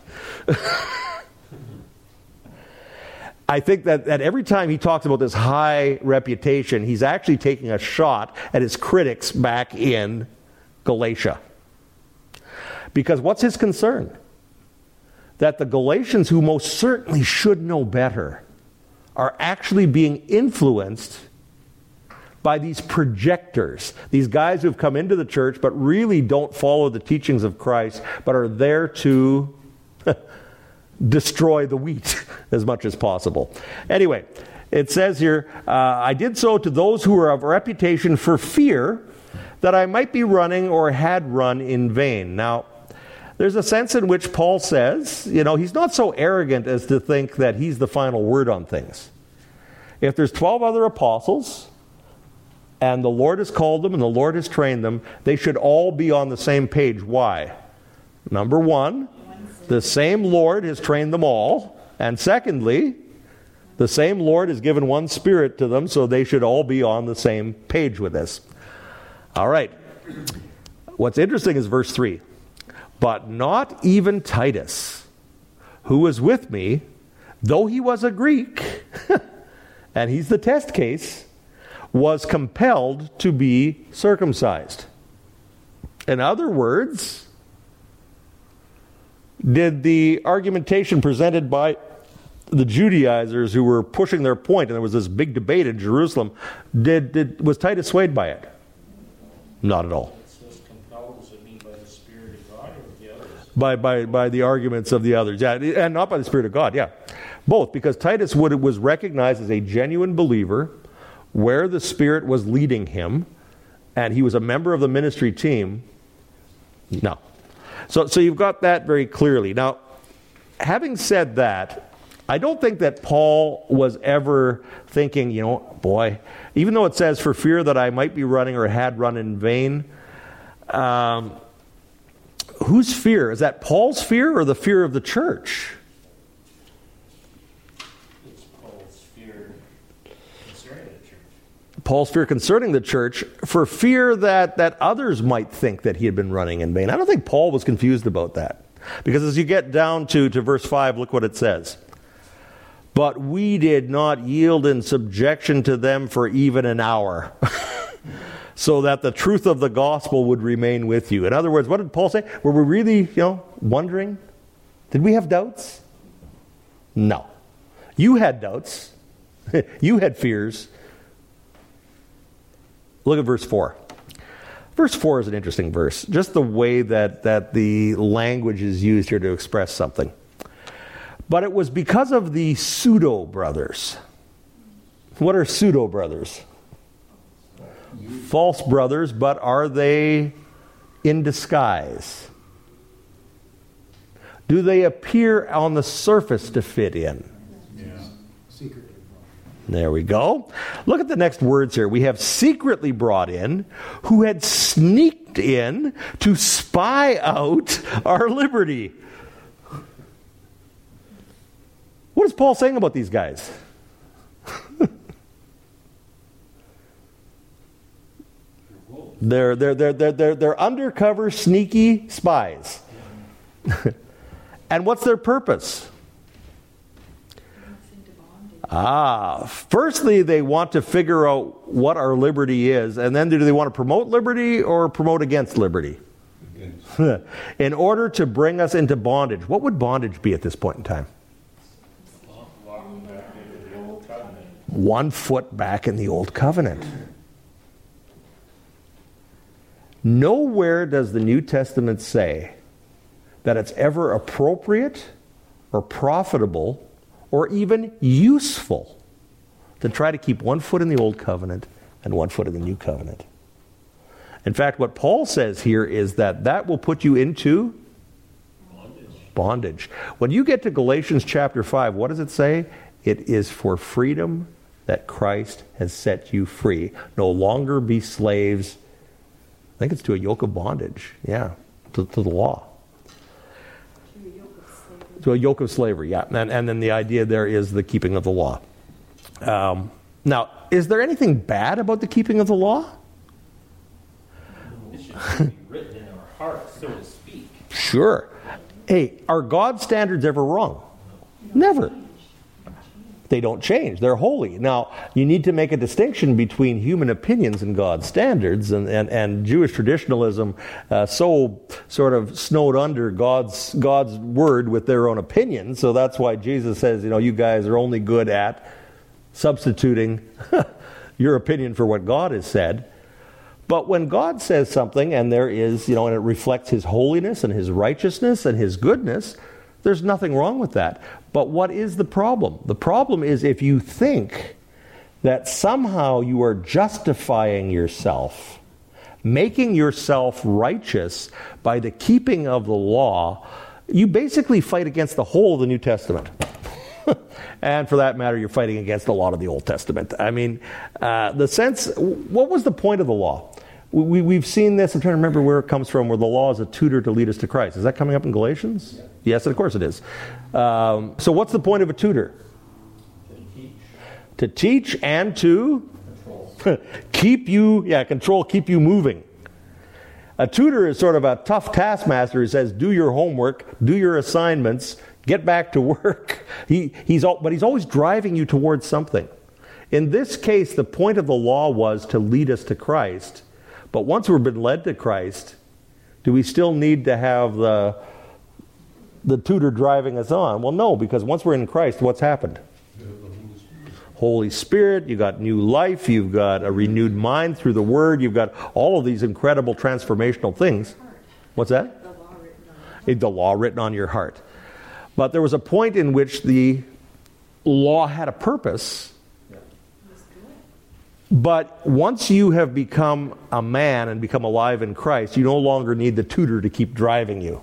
I think that every time he talks about this high reputation, he's actually taking a shot at his critics back in Galatia. Because what's his concern? That the Galatians, who most certainly should know better, are actually being influenced by these projectors, these guys who've come into the church but really don't follow the teachings of Christ, but are there to destroy the wheat as much as possible. Anyway, it says here, I did so to those who were of reputation for fear that I might be running or had run in vain. Now, there's a sense in which Paul says, he's not so arrogant as to think that he's the final word on things. If there's 12 other apostles, and the Lord has called them and the Lord has trained them, they should all be on the same page. Why? Number one, the same Lord has trained them all. And secondly, the same Lord has given one Spirit to them, so they should all be on the same page with this. All right. What's interesting is verse 3. But not even Titus, who was with me, though he was a Greek, and he's the test case, was compelled to be circumcised. In other words, did the argumentation presented by the Judaizers who were pushing their point, and there was this big debate in Jerusalem, was Titus swayed by it? Not at all. It says compelled, does it mean by the Spirit of God or the others? By the arguments of the others. Yeah, and not by the Spirit of God, yeah. Both, because Titus was recognized as a genuine believer where the Spirit was leading him, and he was a member of the ministry team, no. So you've got that very clearly. Now, having said that, I don't think that Paul was ever thinking, boy, even though it says, for fear that I might be running or had run in vain, whose fear? Is that Paul's fear or the fear of the church? It's Paul's fear concerning the church. Paul's fear concerning the church, for fear that others might think that he had been running in vain. I don't think Paul was confused about that. Because as you get down to verse 5, look what it says. But we did not yield in subjection to them for even an hour, so that the truth of the gospel would remain with you. In other words, what did Paul say? Were we really, wondering? Did we have doubts? No. You had doubts. You had fears. Look at verse 4. Verse 4 is an interesting verse. Just the way that the language is used here to express something. But it was because of the pseudo-brothers. What are pseudo-brothers? False brothers, but are they in disguise? Do they appear on the surface to fit in? Secretly. There we go. Look at the next words here. We have secretly brought in, who had sneaked in to spy out our liberty. What is Paul saying about these guys? They're undercover, sneaky spies. And what's their purpose? Firstly, they want to figure out what our liberty is, and then do they want to promote liberty or promote against liberty? Against. In order to bring us into bondage. What would bondage be at this point in time? Walking back into the old covenant. 1 foot back in the old covenant. Nowhere does the New Testament say that it's ever appropriate or profitable or even useful to try to keep 1 foot in the old covenant and 1 foot in the new covenant. In fact, what Paul says here is that will put you into bondage. When you get to Galatians chapter 5, what does it say? It is for freedom that Christ has set you free. No longer be slaves. I think it's to a yoke of bondage. Yeah, to the law. To a yoke of slavery, yeah. And then the idea there is the keeping of the law. Now, is there anything bad about the keeping of the law? It should be written in our hearts, so to speak. Sure. Hey, are God's standards ever wrong? Never. They don't change. They're holy. Now, you need to make a distinction between human opinions and God's standards, and Jewish traditionalism so sort of snowed under God's word with their own opinions. So that's why Jesus says, you guys are only good at substituting your opinion for what God has said. But when God says something, and there is, and it reflects His holiness and His righteousness and His goodness, there's nothing wrong with that. But what is the problem? The problem is if you think that somehow you are justifying yourself, making yourself righteous by the keeping of the law, you basically fight against the whole of the New Testament. And for that matter, you're fighting against a lot of the Old Testament. I mean, what was the point of the law? We've seen this, I'm trying to remember where it comes from, where the law is a tutor to lead us to Christ. Is that coming up in Galatians? Yeah. Yes, of course it is. So what's the point of a tutor? To teach and to keep you moving. A tutor is sort of a tough taskmaster who says, do your homework, do your assignments, get back to work. He's always driving you towards something. In this case, the point of the law was to lead us to Christ. But once we've been led to Christ, do we still need to have the tutor driving us on? Well, no, because once we're in Christ, what's happened? Holy Spirit, you got new life, you've got a renewed mind through the Word, you've got all of these incredible transformational things. What's that? The law written on your heart. But there was a point in which the law had a purpose. But once you have become a man and become alive in Christ, you no longer need the tutor to keep driving you.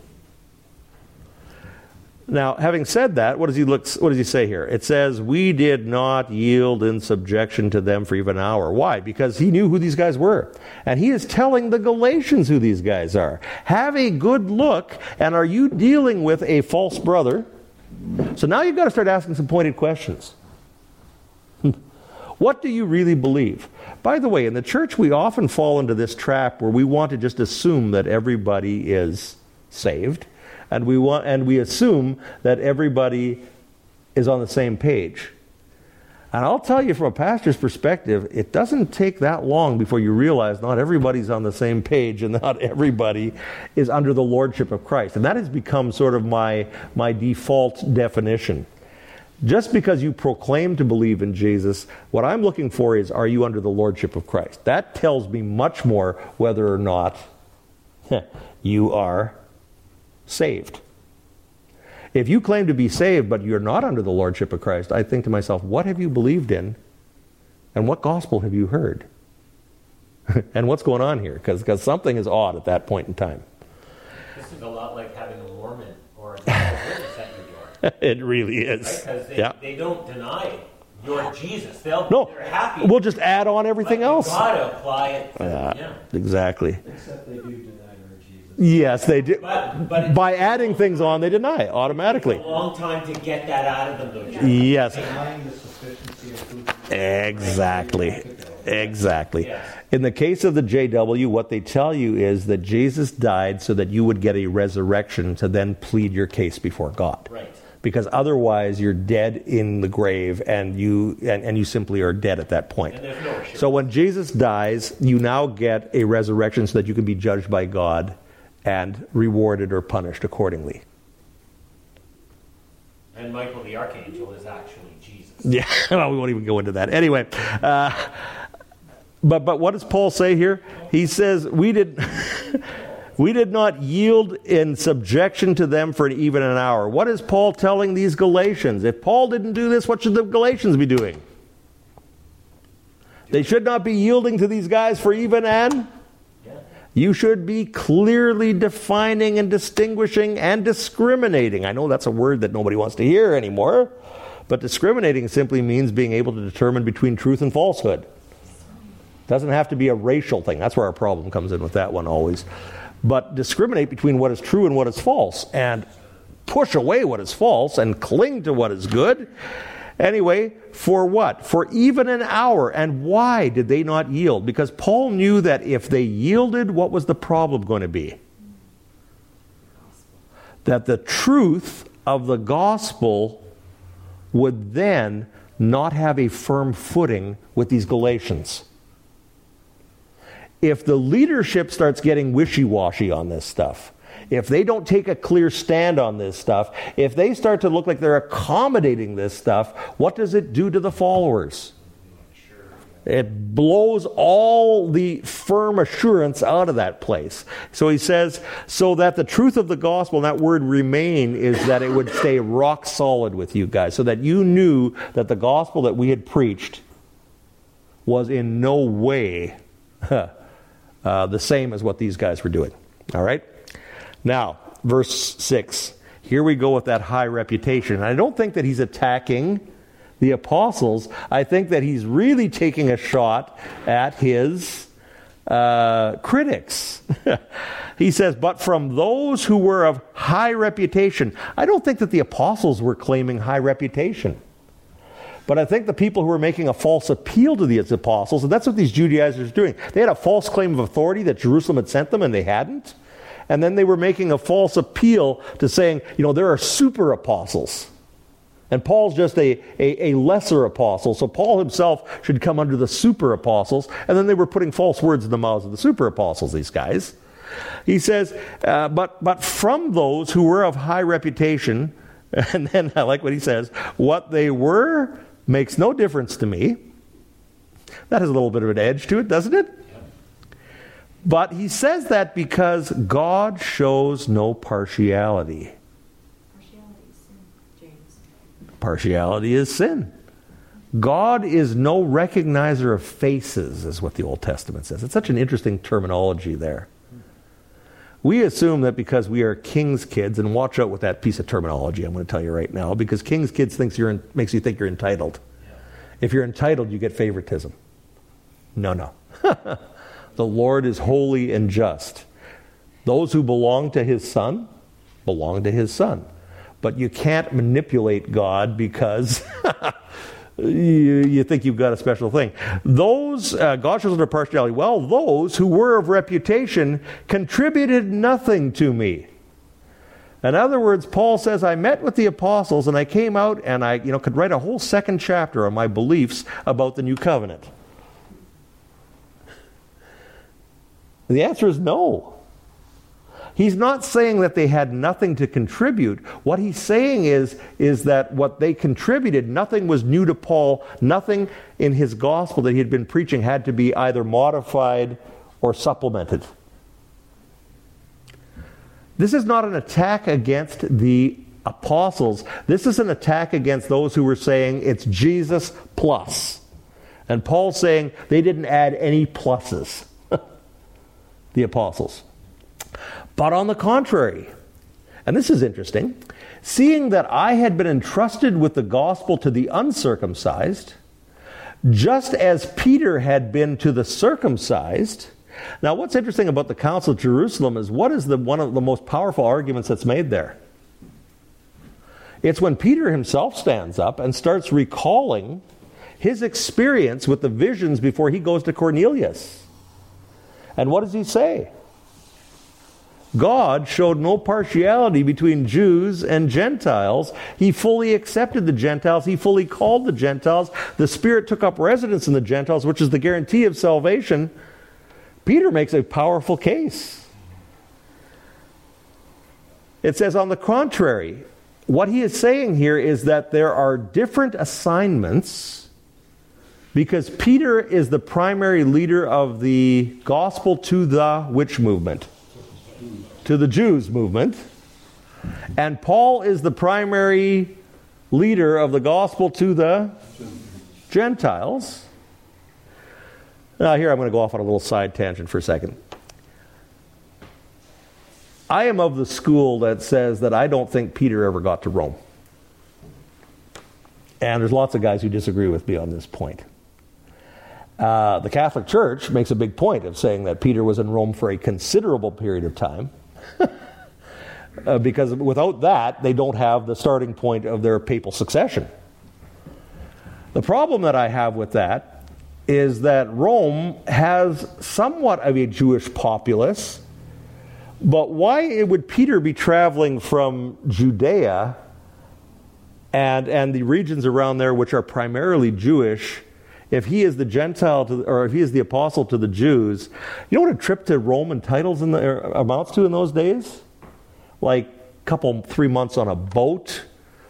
Now, having said that, what does he say here? It says, we did not yield in subjection to them for even an hour. Why? Because he knew who these guys were. And he is telling the Galatians who these guys are. Have a good look, and are you dealing with a false brother? So now you've got to start asking some pointed questions. What do you really believe? By the way, in the church we often fall into this trap where we want to just assume that everybody is saved. And we assume that everybody is on the same page. And I'll tell you from a pastor's perspective, it doesn't take that long before you realize not everybody's on the same page and not everybody is under the lordship of Christ. And that has become sort of my default definition. Just because you proclaim to believe in Jesus, what I'm looking for is, are you under the lordship of Christ? That tells me much more whether or not you are saved. If you claim to be saved, but you're not under the lordship of Christ, I think to myself, what have you believed in? And what gospel have you heard? And what's going on here? Because something is odd at that point in time. This is a lot like having a Mormon or a Jehovah's Witness at your door. It really is. Right? Because they don't deny you're Jesus. They're happy. We'll just add on everything else. You've got to apply it to them. Exactly. Except they do deny our Jesus. Yes, they do. But by adding things on, they deny it automatically. It's a long time to get that out of them, though, John. Yes. Denying the sufficiency of who Exactly. Yes. In the case of the JW, what they tell you is that Jesus died so that you would get a resurrection to then plead your case before God. Right. Because otherwise you're dead in the grave and you simply are dead at that point. And there's no assurance. So when Jesus dies, you now get a resurrection so that you can be judged by God and rewarded or punished accordingly. And Michael the Archangel is actually Jesus. Yeah, well, we won't even go into that. Anyway, but what does Paul say here? He says, we did not yield in subjection to them for even an hour. What is Paul telling these Galatians? If Paul didn't do this, what should the Galatians be doing? They should not be yielding to these guys for even an... You should be clearly defining and distinguishing and discriminating. I know that's a word that nobody wants to hear anymore, but discriminating simply means being able to determine between truth and falsehood. It doesn't have to be a racial thing. That's where our problem comes in with that one always. But discriminate between what is true and what is false, and push away what is false and cling to what is good. Anyway, for what? For even an hour. And why did they not yield? Because Paul knew that if they yielded, what was the problem going to be? That the truth of the gospel would then not have a firm footing with these Galatians. If the leadership starts getting wishy-washy on this stuff, if they don't take a clear stand on this stuff, if they start to look like they're accommodating this stuff, what does it do to the followers? It blows all the firm assurance out of that place. So he says, so that the truth of the gospel, and that word remain, is that it would stay rock solid with you guys, so that you knew that the gospel that we had preached was in no way the same as what these guys were doing. All right? Now, verse 6. Here we go with that high reputation. And I don't think that he's attacking the apostles. I think that he's really taking a shot at his critics. He says, but from those who were of high reputation. I don't think that the apostles were claiming high reputation. But I think the people who were making a false appeal to these apostles, and that's what these Judaizers are doing. They had a false claim of authority that Jerusalem had sent them, and they hadn't. And then they were making a false appeal to saying, there are super apostles. And Paul's just a lesser apostle. So Paul himself should come under the super apostles. And then they were putting false words in the mouths of the super apostles, these guys. He says, but from those who were of high reputation, and then I like what he says, what they were makes no difference to me. That has a little bit of an edge to it, doesn't it? But he says that because God shows no partiality. Partiality is sin, James. Partiality is sin. God is no recognizer of faces, is what the Old Testament says. It's such an interesting terminology there. We assume that because we are king's kids, and watch out with that piece of terminology I'm going to tell you right now, because king's kids makes you think you're entitled. If you're entitled, you get favoritism. No. The Lord is holy and just. Those who belong to his Son belong to his Son. But you can't manipulate God because you think you've got a special thing. God shows their partiality. Well, those who were of reputation contributed nothing to me. In other words, Paul says, I met with the apostles and I came out and I could write a whole second chapter on my beliefs about the new covenant. The answer is no. He's not saying that they had nothing to contribute. What he's saying is that what they contributed, nothing was new to Paul. Nothing in his gospel that he had been preaching had to be either modified or supplemented. This is not an attack against the apostles. This is an attack against those who were saying it's Jesus plus. And Paul's saying they didn't add any pluses, the apostles. But on the contrary, and this is interesting, seeing that I had been entrusted with the gospel to the uncircumcised, just as Peter had been to the circumcised. Now, what's interesting about the Council of Jerusalem is what is one of the most powerful arguments that's made there? It's when Peter himself stands up and starts recalling his experience with the visions before he goes to Cornelius. And what does he say? God showed no partiality between Jews and Gentiles. He fully accepted the Gentiles. He fully called the Gentiles. The Spirit took up residence in the Gentiles, which is the guarantee of salvation. Peter makes a powerful case. It says, on the contrary, what he is saying here is that there are different assignments because Peter is the primary leader of the gospel to the which movement? To the Jews movement. And Paul is the primary leader of the gospel to the Gentiles. Now here I'm going to go off on a little side tangent for a second. I am of the school that says that I don't think Peter ever got to Rome. And there's lots of guys who disagree with me on this point. The Catholic Church makes a big point of saying that Peter was in Rome for a considerable period of time. Because without that, they don't have the starting point of their papal succession. The problem that I have with that is that Rome has somewhat of a Jewish populace, but why would Peter be traveling from Judea and the regions around there which are primarily Jewish if he is the Gentile or if he is the apostle to the Jews? You know what a trip to Rome entitles amounts to in those days? Like a 3 months on a boat,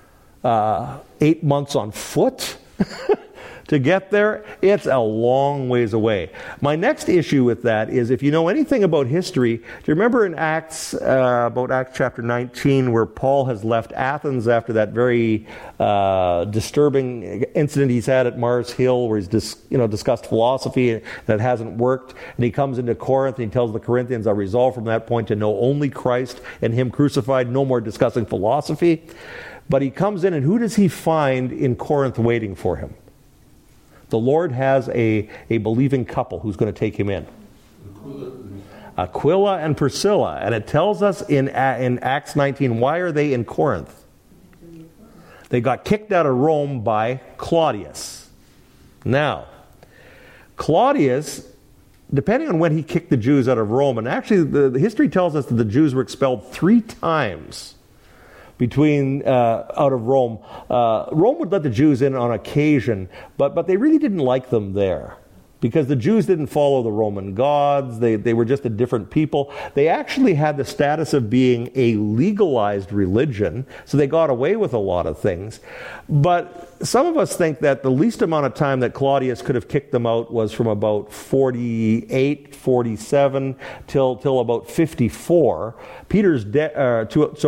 8 months on foot to get there. It's a long ways away. My next issue with that is if you know anything about history, do you remember in Acts chapter 19 where Paul has left Athens after that very disturbing incident he's had at Mars Hill where he's discussed philosophy that hasn't worked, and he comes into Corinth and he tells the Corinthians, I resolve from that point to know only Christ and him crucified, no more discussing philosophy. But he comes in, and who does he find in Corinth waiting for him? The Lord has a believing couple who's going to take him in. Aquila and Priscilla. And it tells us in Acts 19, why are they in Corinth? They got kicked out of Rome by Claudius. Now, Claudius, depending on when he kicked the Jews out of Rome, and actually the history tells us that the Jews were expelled 3 times out of Rome. Rome would let the Jews in on occasion, but they really didn't like them there because the Jews didn't follow the Roman gods. They were just a different people. They actually had the status of being a legalized religion, so they got away with a lot of things. But some of us think that the least amount of time that Claudius could have kicked them out was from about 48, 47 till about 54. Peter's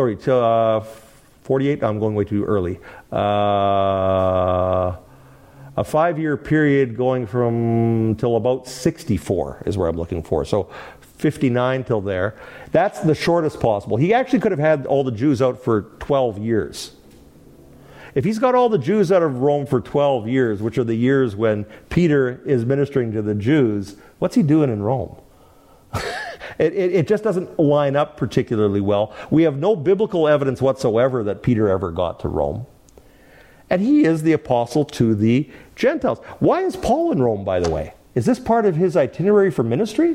48. I'm going way too early. a 5-year period going from till about 64 is where I'm looking for. So 59 till there. That's the shortest possible. He actually could have had all the Jews out for 12 years. If he's got all the Jews out of Rome for 12 years, which are the years when Peter is ministering to the Jews, what's he doing in Rome? It just doesn't line up particularly well. We have no biblical evidence whatsoever that Peter ever got to Rome. And he is the apostle to the Gentiles. Why is Paul in Rome, by the way? Is this part of his itinerary for ministry?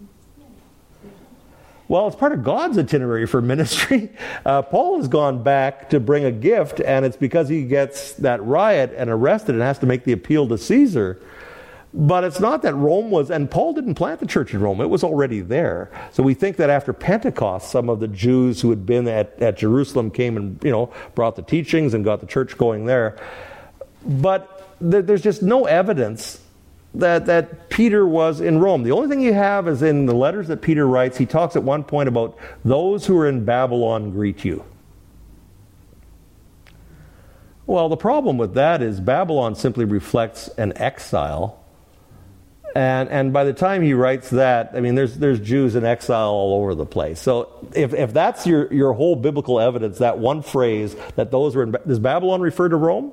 Well, it's part of God's itinerary for ministry. Paul has gone back to bring a gift, and it's because he gets that riot and arrested and has to make the appeal to Caesar. But it's not that Rome was, and Paul didn't plant the church in Rome. It was already there. So we think that after Pentecost, some of the Jews who had been at Jerusalem came and, brought the teachings and got the church going there. But there's just no evidence that Peter was in Rome. The only thing you have is in the letters that Peter writes, he talks at one point about those who are in Babylon greet you. Well, the problem with that is Babylon simply reflects an exile. And by the time he writes that, there's Jews in exile all over the place. So if that's your whole biblical evidence, that one phrase that those were in, does Babylon refer to Rome?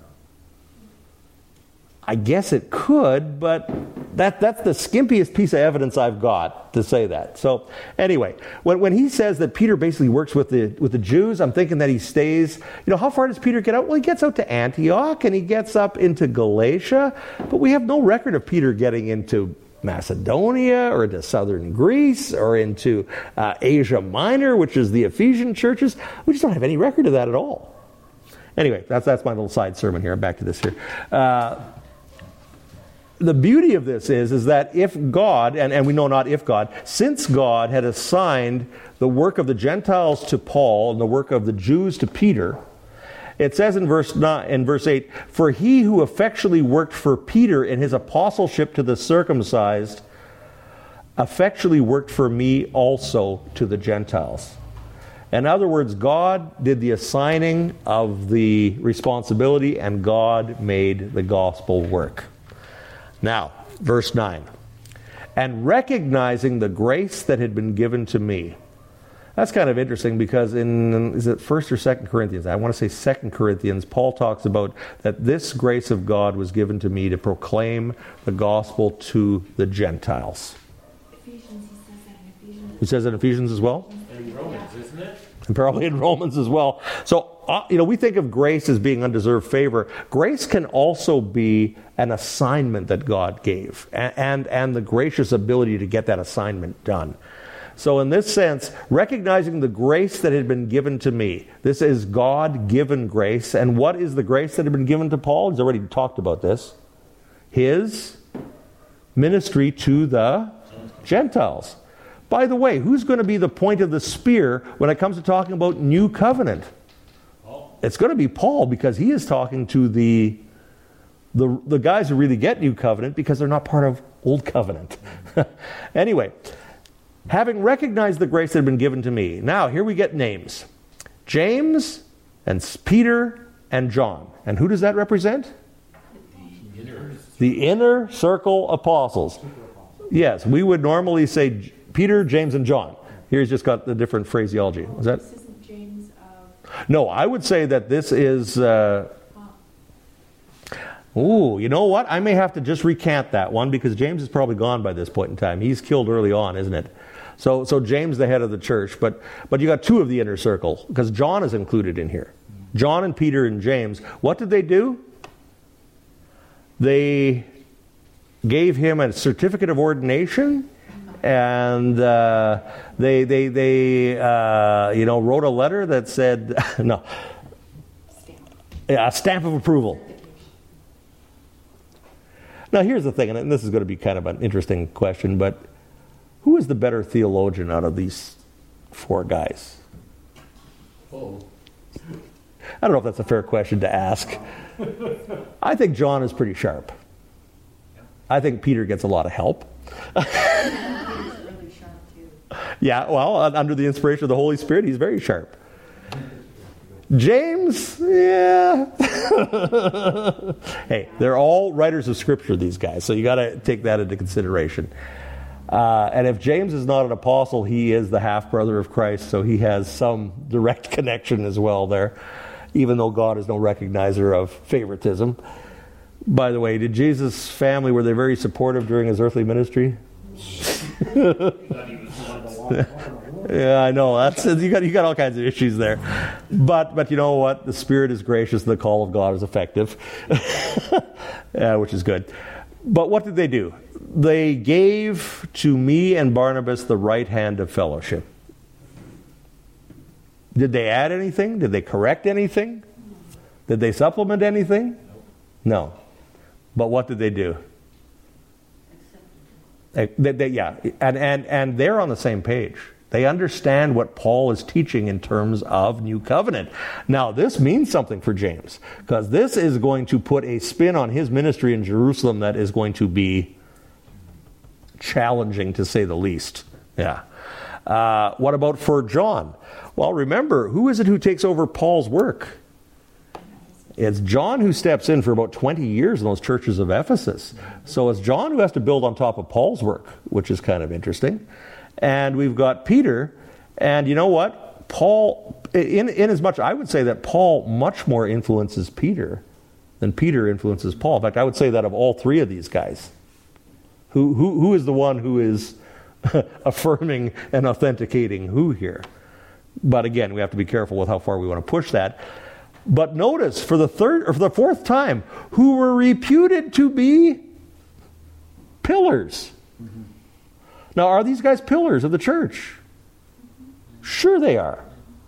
I guess it could, but that's the skimpiest piece of evidence I've got to say that. So anyway, when he says that Peter basically works with the Jews, I'm thinking that he stays. How far does Peter get out? Well, he gets out to Antioch and he gets up into Galatia, but we have no record of Peter getting into Macedonia or into southern Greece or into Asia Minor, which is the Ephesian churches. We just don't have any record of that at all. Anyway, that's my little side sermon here. Back to this here. The beauty of this is that if God, and we know not if God, since God had assigned the work of the Gentiles to Paul and the work of the Jews to Peter, it says in verse 8, "For he who effectually worked for Peter in his apostleship to the circumcised, effectually worked for me also to the Gentiles." In other words, God did the assigning of the responsibility and God made the gospel work. Now, verse 9. "And recognizing the grace that had been given to me." That's kind of interesting because is it 1st or 2nd Corinthians? I want to say 2nd Corinthians. Paul talks about that this grace of God was given to me to proclaim the gospel to the Gentiles. Ephesians, he says that in Ephesians. He says that in Ephesians as well? In Romans, isn't it? And probably in Romans as well. So, we think of grace as being undeserved favor. Grace can also be an assignment that God gave and the gracious ability to get that assignment done. So in this sense, recognizing the grace that had been given to me, this is God-given grace. And what is the grace that had been given to Paul? He's already talked about this. His ministry to the Gentiles. By the way, who's going to be the point of the spear when it comes to talking about new covenant? It's going to be Paul, because he is talking to the guys who really get new covenant because they're not part of old covenant. Anyway, having recognized the grace that had been given to me. Now, here we get names. James and Peter and John. And who does that represent? The inner circle apostles. Yes, we would normally say Peter, James, and John. Here's just got the different phraseology. Was that? This isn't James of... No, I would say that this is... Ooh, you know what? I may have to just recant that one because James is probably gone by this point in time. He's killed early on, isn't it? So James, the head of the church. But you got two of the inner circle because John is included in here. John and Peter and James. What did they do? They gave him a certificate of ordination, and they wrote a letter that said a stamp of approval. Now here's the thing, and this is going to be kind of an interesting question, but who is the better theologian out of these four guys? Oh. I don't know if that's a fair question to ask. I think John is pretty sharp. I think Peter gets a lot of help. He's really sharp too. Yeah, well, under the inspiration of the Holy Spirit, he's very sharp. James, yeah. Hey, they're all writers of Scripture, these guys, so you got to take that into consideration. And if James is not an apostle, he is the half-brother of Christ, so he has some direct connection as well there, even though God is no recognizer of favoritism. By the way, did Jesus' family, were they very supportive during his earthly ministry? Yeah, I know. That's you got all kinds of issues there, but you know what? The Spirit is gracious, and the call of God is effective, which is good. But what did they do? They gave to me and Barnabas the right hand of fellowship. Did they add anything? Did they correct anything? Did they supplement anything? No. But what did they do? Yeah, and they're on the same page. They understand what Paul is teaching in terms of New Covenant. Now, this means something for James, because this is going to put a spin on his ministry in Jerusalem that is going to be challenging, to say the least. Yeah. What about for John? Well, remember, who is it who takes over Paul's work? It's John who steps in for about 20 years in those churches of Ephesus. So it's John who has to build on top of Paul's work, which is kind of interesting. And we've got Peter, and you know what? Paul, in as much, I would say that Paul much more influences Peter than Peter influences Paul. In fact, I would say that of all three of these guys. Who is the one who is affirming and authenticating who here? But again, we have to be careful with how far we want to push that. But notice, for the third or for the fourth time, who were reputed to be pillars. Mm-hmm. Now, are these guys pillars of the church? Sure they are.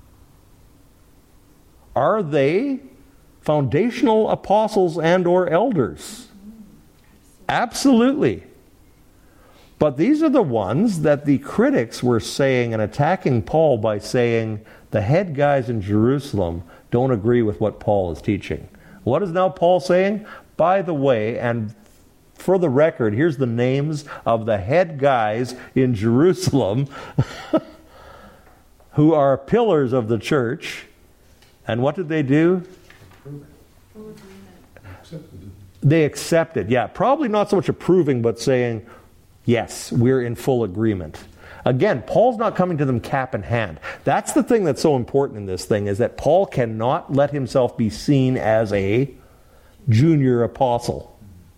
Are they foundational apostles and or elders? Absolutely. But these are the ones that the critics were saying and attacking Paul by saying the head guys in Jerusalem don't agree with what Paul is teaching. What is now Paul saying? By the way, and for the record, here's the names of the head guys in Jerusalem who are pillars of the church. And what did they do? They accepted. Yeah, probably not so much approving, but saying, yes, we're in full agreement. Again, Paul's not coming to them cap in hand. That's the thing that's so important in this thing, is that Paul cannot let himself be seen as a junior apostle.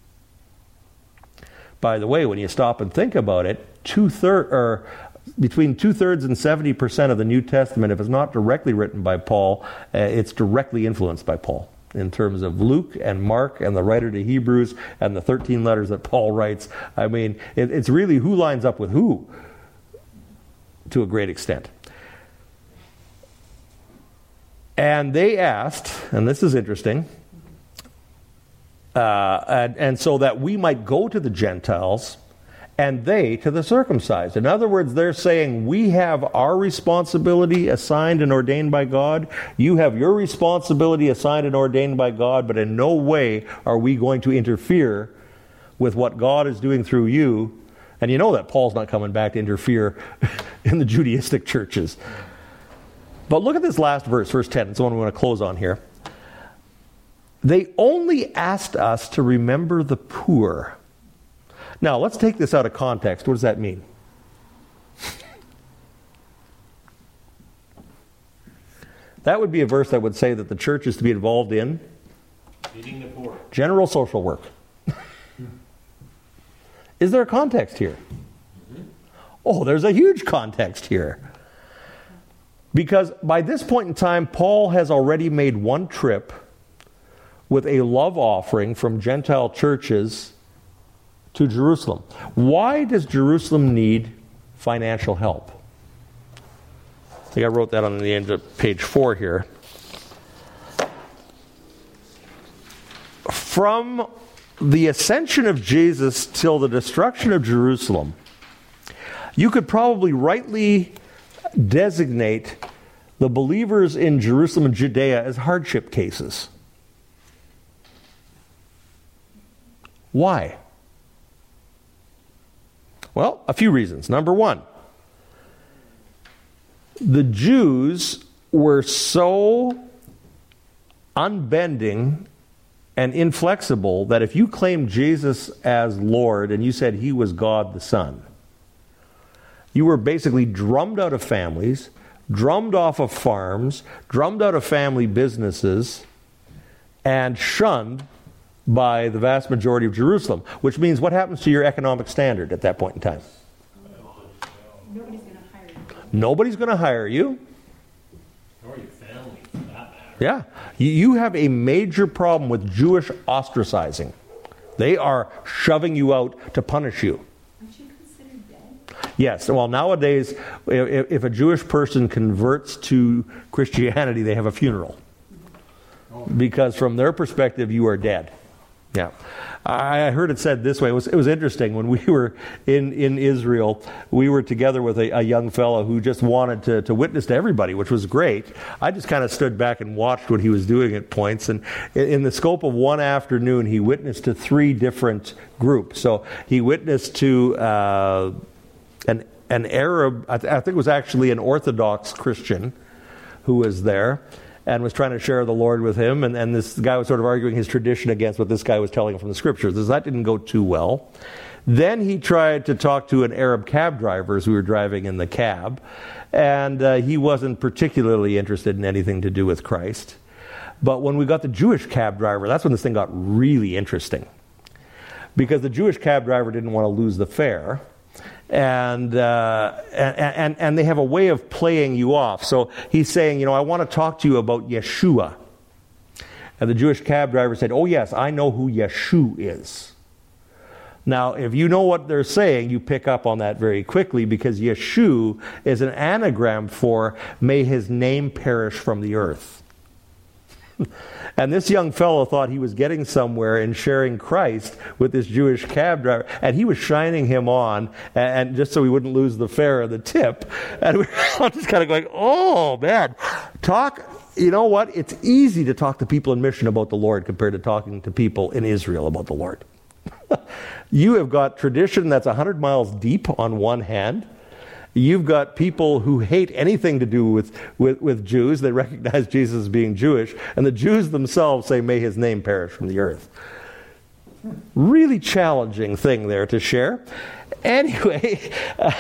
By the way, when you stop and think about it, between 2/3 and 70% of the New Testament, if it's not directly written by Paul, it's directly influenced by Paul. In terms of Luke and Mark and the writer to Hebrews and the 13 letters that Paul writes. I mean, it's really who lines up with who to a great extent. And they asked, and this is interesting, and so that we might go to the Gentiles and they to the circumcised. In other words, they're saying we have our responsibility assigned and ordained by God. You have your responsibility assigned and ordained by God, but in no way are we going to interfere with what God is doing through you. And you know that Paul's not coming back to interfere in the Judaistic churches. But look at this last verse, verse 10. It's the one we want to close on here. They only asked us to remember the poor. Now, let's take this out of context. What does that mean? That would be a verse that would say that the church is to be involved in feeding the poor. General social work. Is there a context here? Mm-hmm. Oh, there's a huge context here. Because by this point in time, Paul has already made one trip with a love offering from Gentile churches to Jerusalem. Why does Jerusalem need financial help? I think I wrote that on the end of page 4 here. From the ascension of Jesus till the destruction of Jerusalem, you could probably rightly designate the believers in Jerusalem and Judea as hardship cases. Why? Well, a few reasons. Number one, the Jews were so unbending, and inflexible that if you claimed Jesus as Lord and you said he was God the Son, you were basically drummed out of families, drummed off of farms, drummed out of family businesses, and shunned by the vast majority of Jerusalem. Which means what happens to your economic standard at that point in time? Nobody's going to hire you. Nobody's going to hire you. Or your family, for that matter. Yeah. You have a major problem with Jewish ostracizing. They are shoving you out to punish you. Aren't you considered dead? Yes. Well, nowadays, if a Jewish person converts to Christianity, they have a funeral. Because from their perspective, you are dead. Yeah. I heard it said this way. It was interesting. When we were in Israel, we were together with a young fellow who just wanted to witness to everybody, which was great. I just kind of stood back and watched what he was doing at points. And in the scope of one afternoon, he witnessed to 3 different groups. So he witnessed to an Arab, I think it was actually an Orthodox Christian who was there and was trying to share the Lord with him. And this guy was sort of arguing his tradition against what this guy was telling him from the Scriptures. That didn't go too well. Then he tried to talk to an Arab cab driver as we were driving in the cab. And he wasn't particularly interested in anything to do with Christ. But when we got the Jewish cab driver, that's when this thing got really interesting. Because the Jewish cab driver didn't want to lose the fare. And they have a way of playing you off. So he's saying, I want to talk to you about Yeshua. And the Jewish cab driver said, oh yes, I know who Yeshua is. Now, if you know what they're saying, you pick up on that very quickly, because Yeshua is an anagram for may his name perish from the earth. And this young fellow thought he was getting somewhere in sharing Christ with this Jewish cab driver, and he was shining him on, and just so he wouldn't lose the fare or the tip. And we were all just kind of going, oh man, you know what? It's easy to talk to people in mission about the Lord compared to talking to people in Israel about the Lord. You have got tradition that's 100 miles deep on one hand. You've got people who hate anything to do with Jews. They recognize Jesus as being Jewish. And the Jews themselves say, may his name perish from the earth. Really challenging thing there to share. Anyway,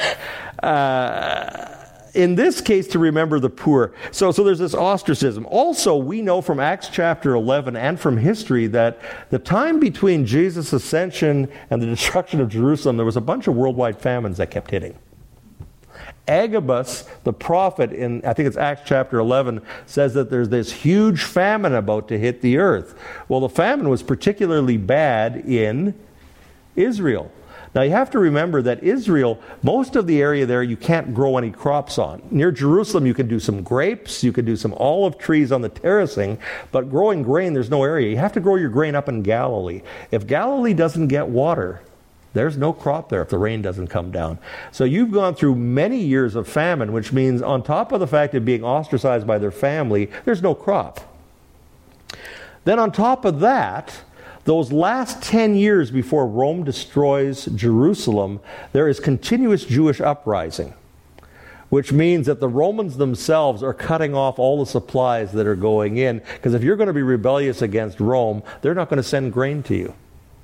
in this case, to remember the poor. So there's this ostracism. Also, we know from Acts chapter 11 and from history that the time between Jesus' ascension and the destruction of Jerusalem, there was a bunch of worldwide famines that kept hitting. Agabus, the prophet, in I think it's Acts chapter 11, says that there's this huge famine about to hit the earth. Well, the famine was particularly bad in Israel. Now, you have to remember that Israel, most of the area there, you can't grow any crops on. Near Jerusalem, you can do some grapes, you can do some olive trees on the terracing, but growing grain, there's no area. You have to grow your grain up in Galilee. If Galilee doesn't get water, there's no crop there if the rain doesn't come down. So you've gone through many years of famine, which means on top of the fact of being ostracized by their family, there's no crop. Then on top of that, those last 10 years before Rome destroys Jerusalem, there is continuous Jewish uprising, which means that the Romans themselves are cutting off all the supplies that are going in, because if you're going to be rebellious against Rome, they're not going to send grain to you.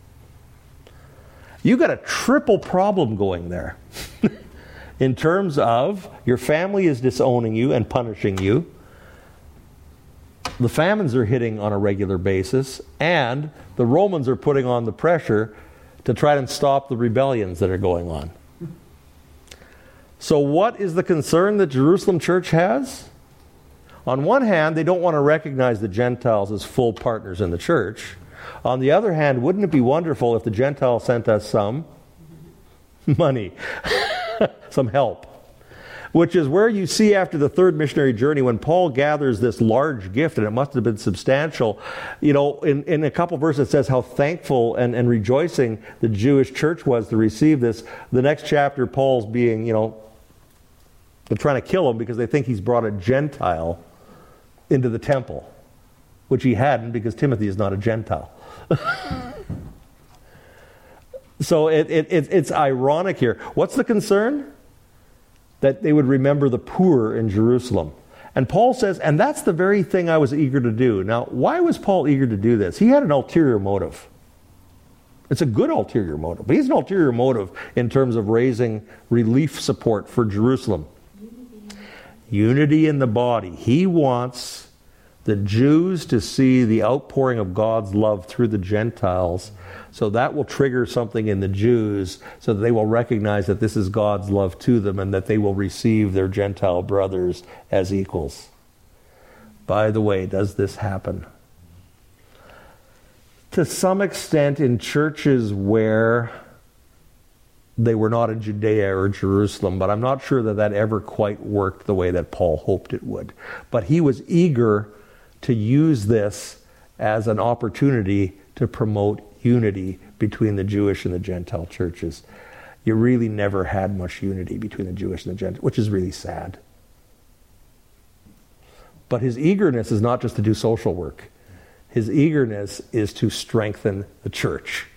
You got a triple problem going there in terms of your family is disowning you and punishing you. The famines are hitting on a regular basis, and the Romans are putting on the pressure to try and stop the rebellions that are going on. So what is the concern that Jerusalem church has? On one hand, they don't want to recognize the Gentiles as full partners in the church. On the other hand, wouldn't it be wonderful if the Gentiles sent us some money, some help? Which is where you see after the third missionary journey, when Paul gathers this large gift, and it must have been substantial, in a couple verses it says how thankful and rejoicing the Jewish church was to receive this. The next chapter, Paul's being, they're trying to kill him because they think he's brought a Gentile into the temple, which he hadn't, because Timothy is not a Gentile. So it's ironic here. What's the concern? That they would remember the poor in Jerusalem. And Paul says, and that's the very thing I was eager to do. Now, why was Paul eager to do this? He had an ulterior motive. It's a good ulterior motive. But he has an ulterior motive in terms of raising relief support for Jerusalem. Unity in the body. He wants the Jews to see the outpouring of God's love through the Gentiles. So that will trigger something in the Jews so that they will recognize that this is God's love to them and that they will receive their Gentile brothers as equals. By the way, does this happen? To some extent in churches where they were not in Judea or Jerusalem, but I'm not sure that that ever quite worked the way that Paul hoped it would. But he was eager to use this as an opportunity to promote unity between the Jewish and the Gentile churches. You really never had much unity between the Jewish and the Gentile, which is really sad. But his eagerness is not just to do social work. His eagerness is to strengthen the church.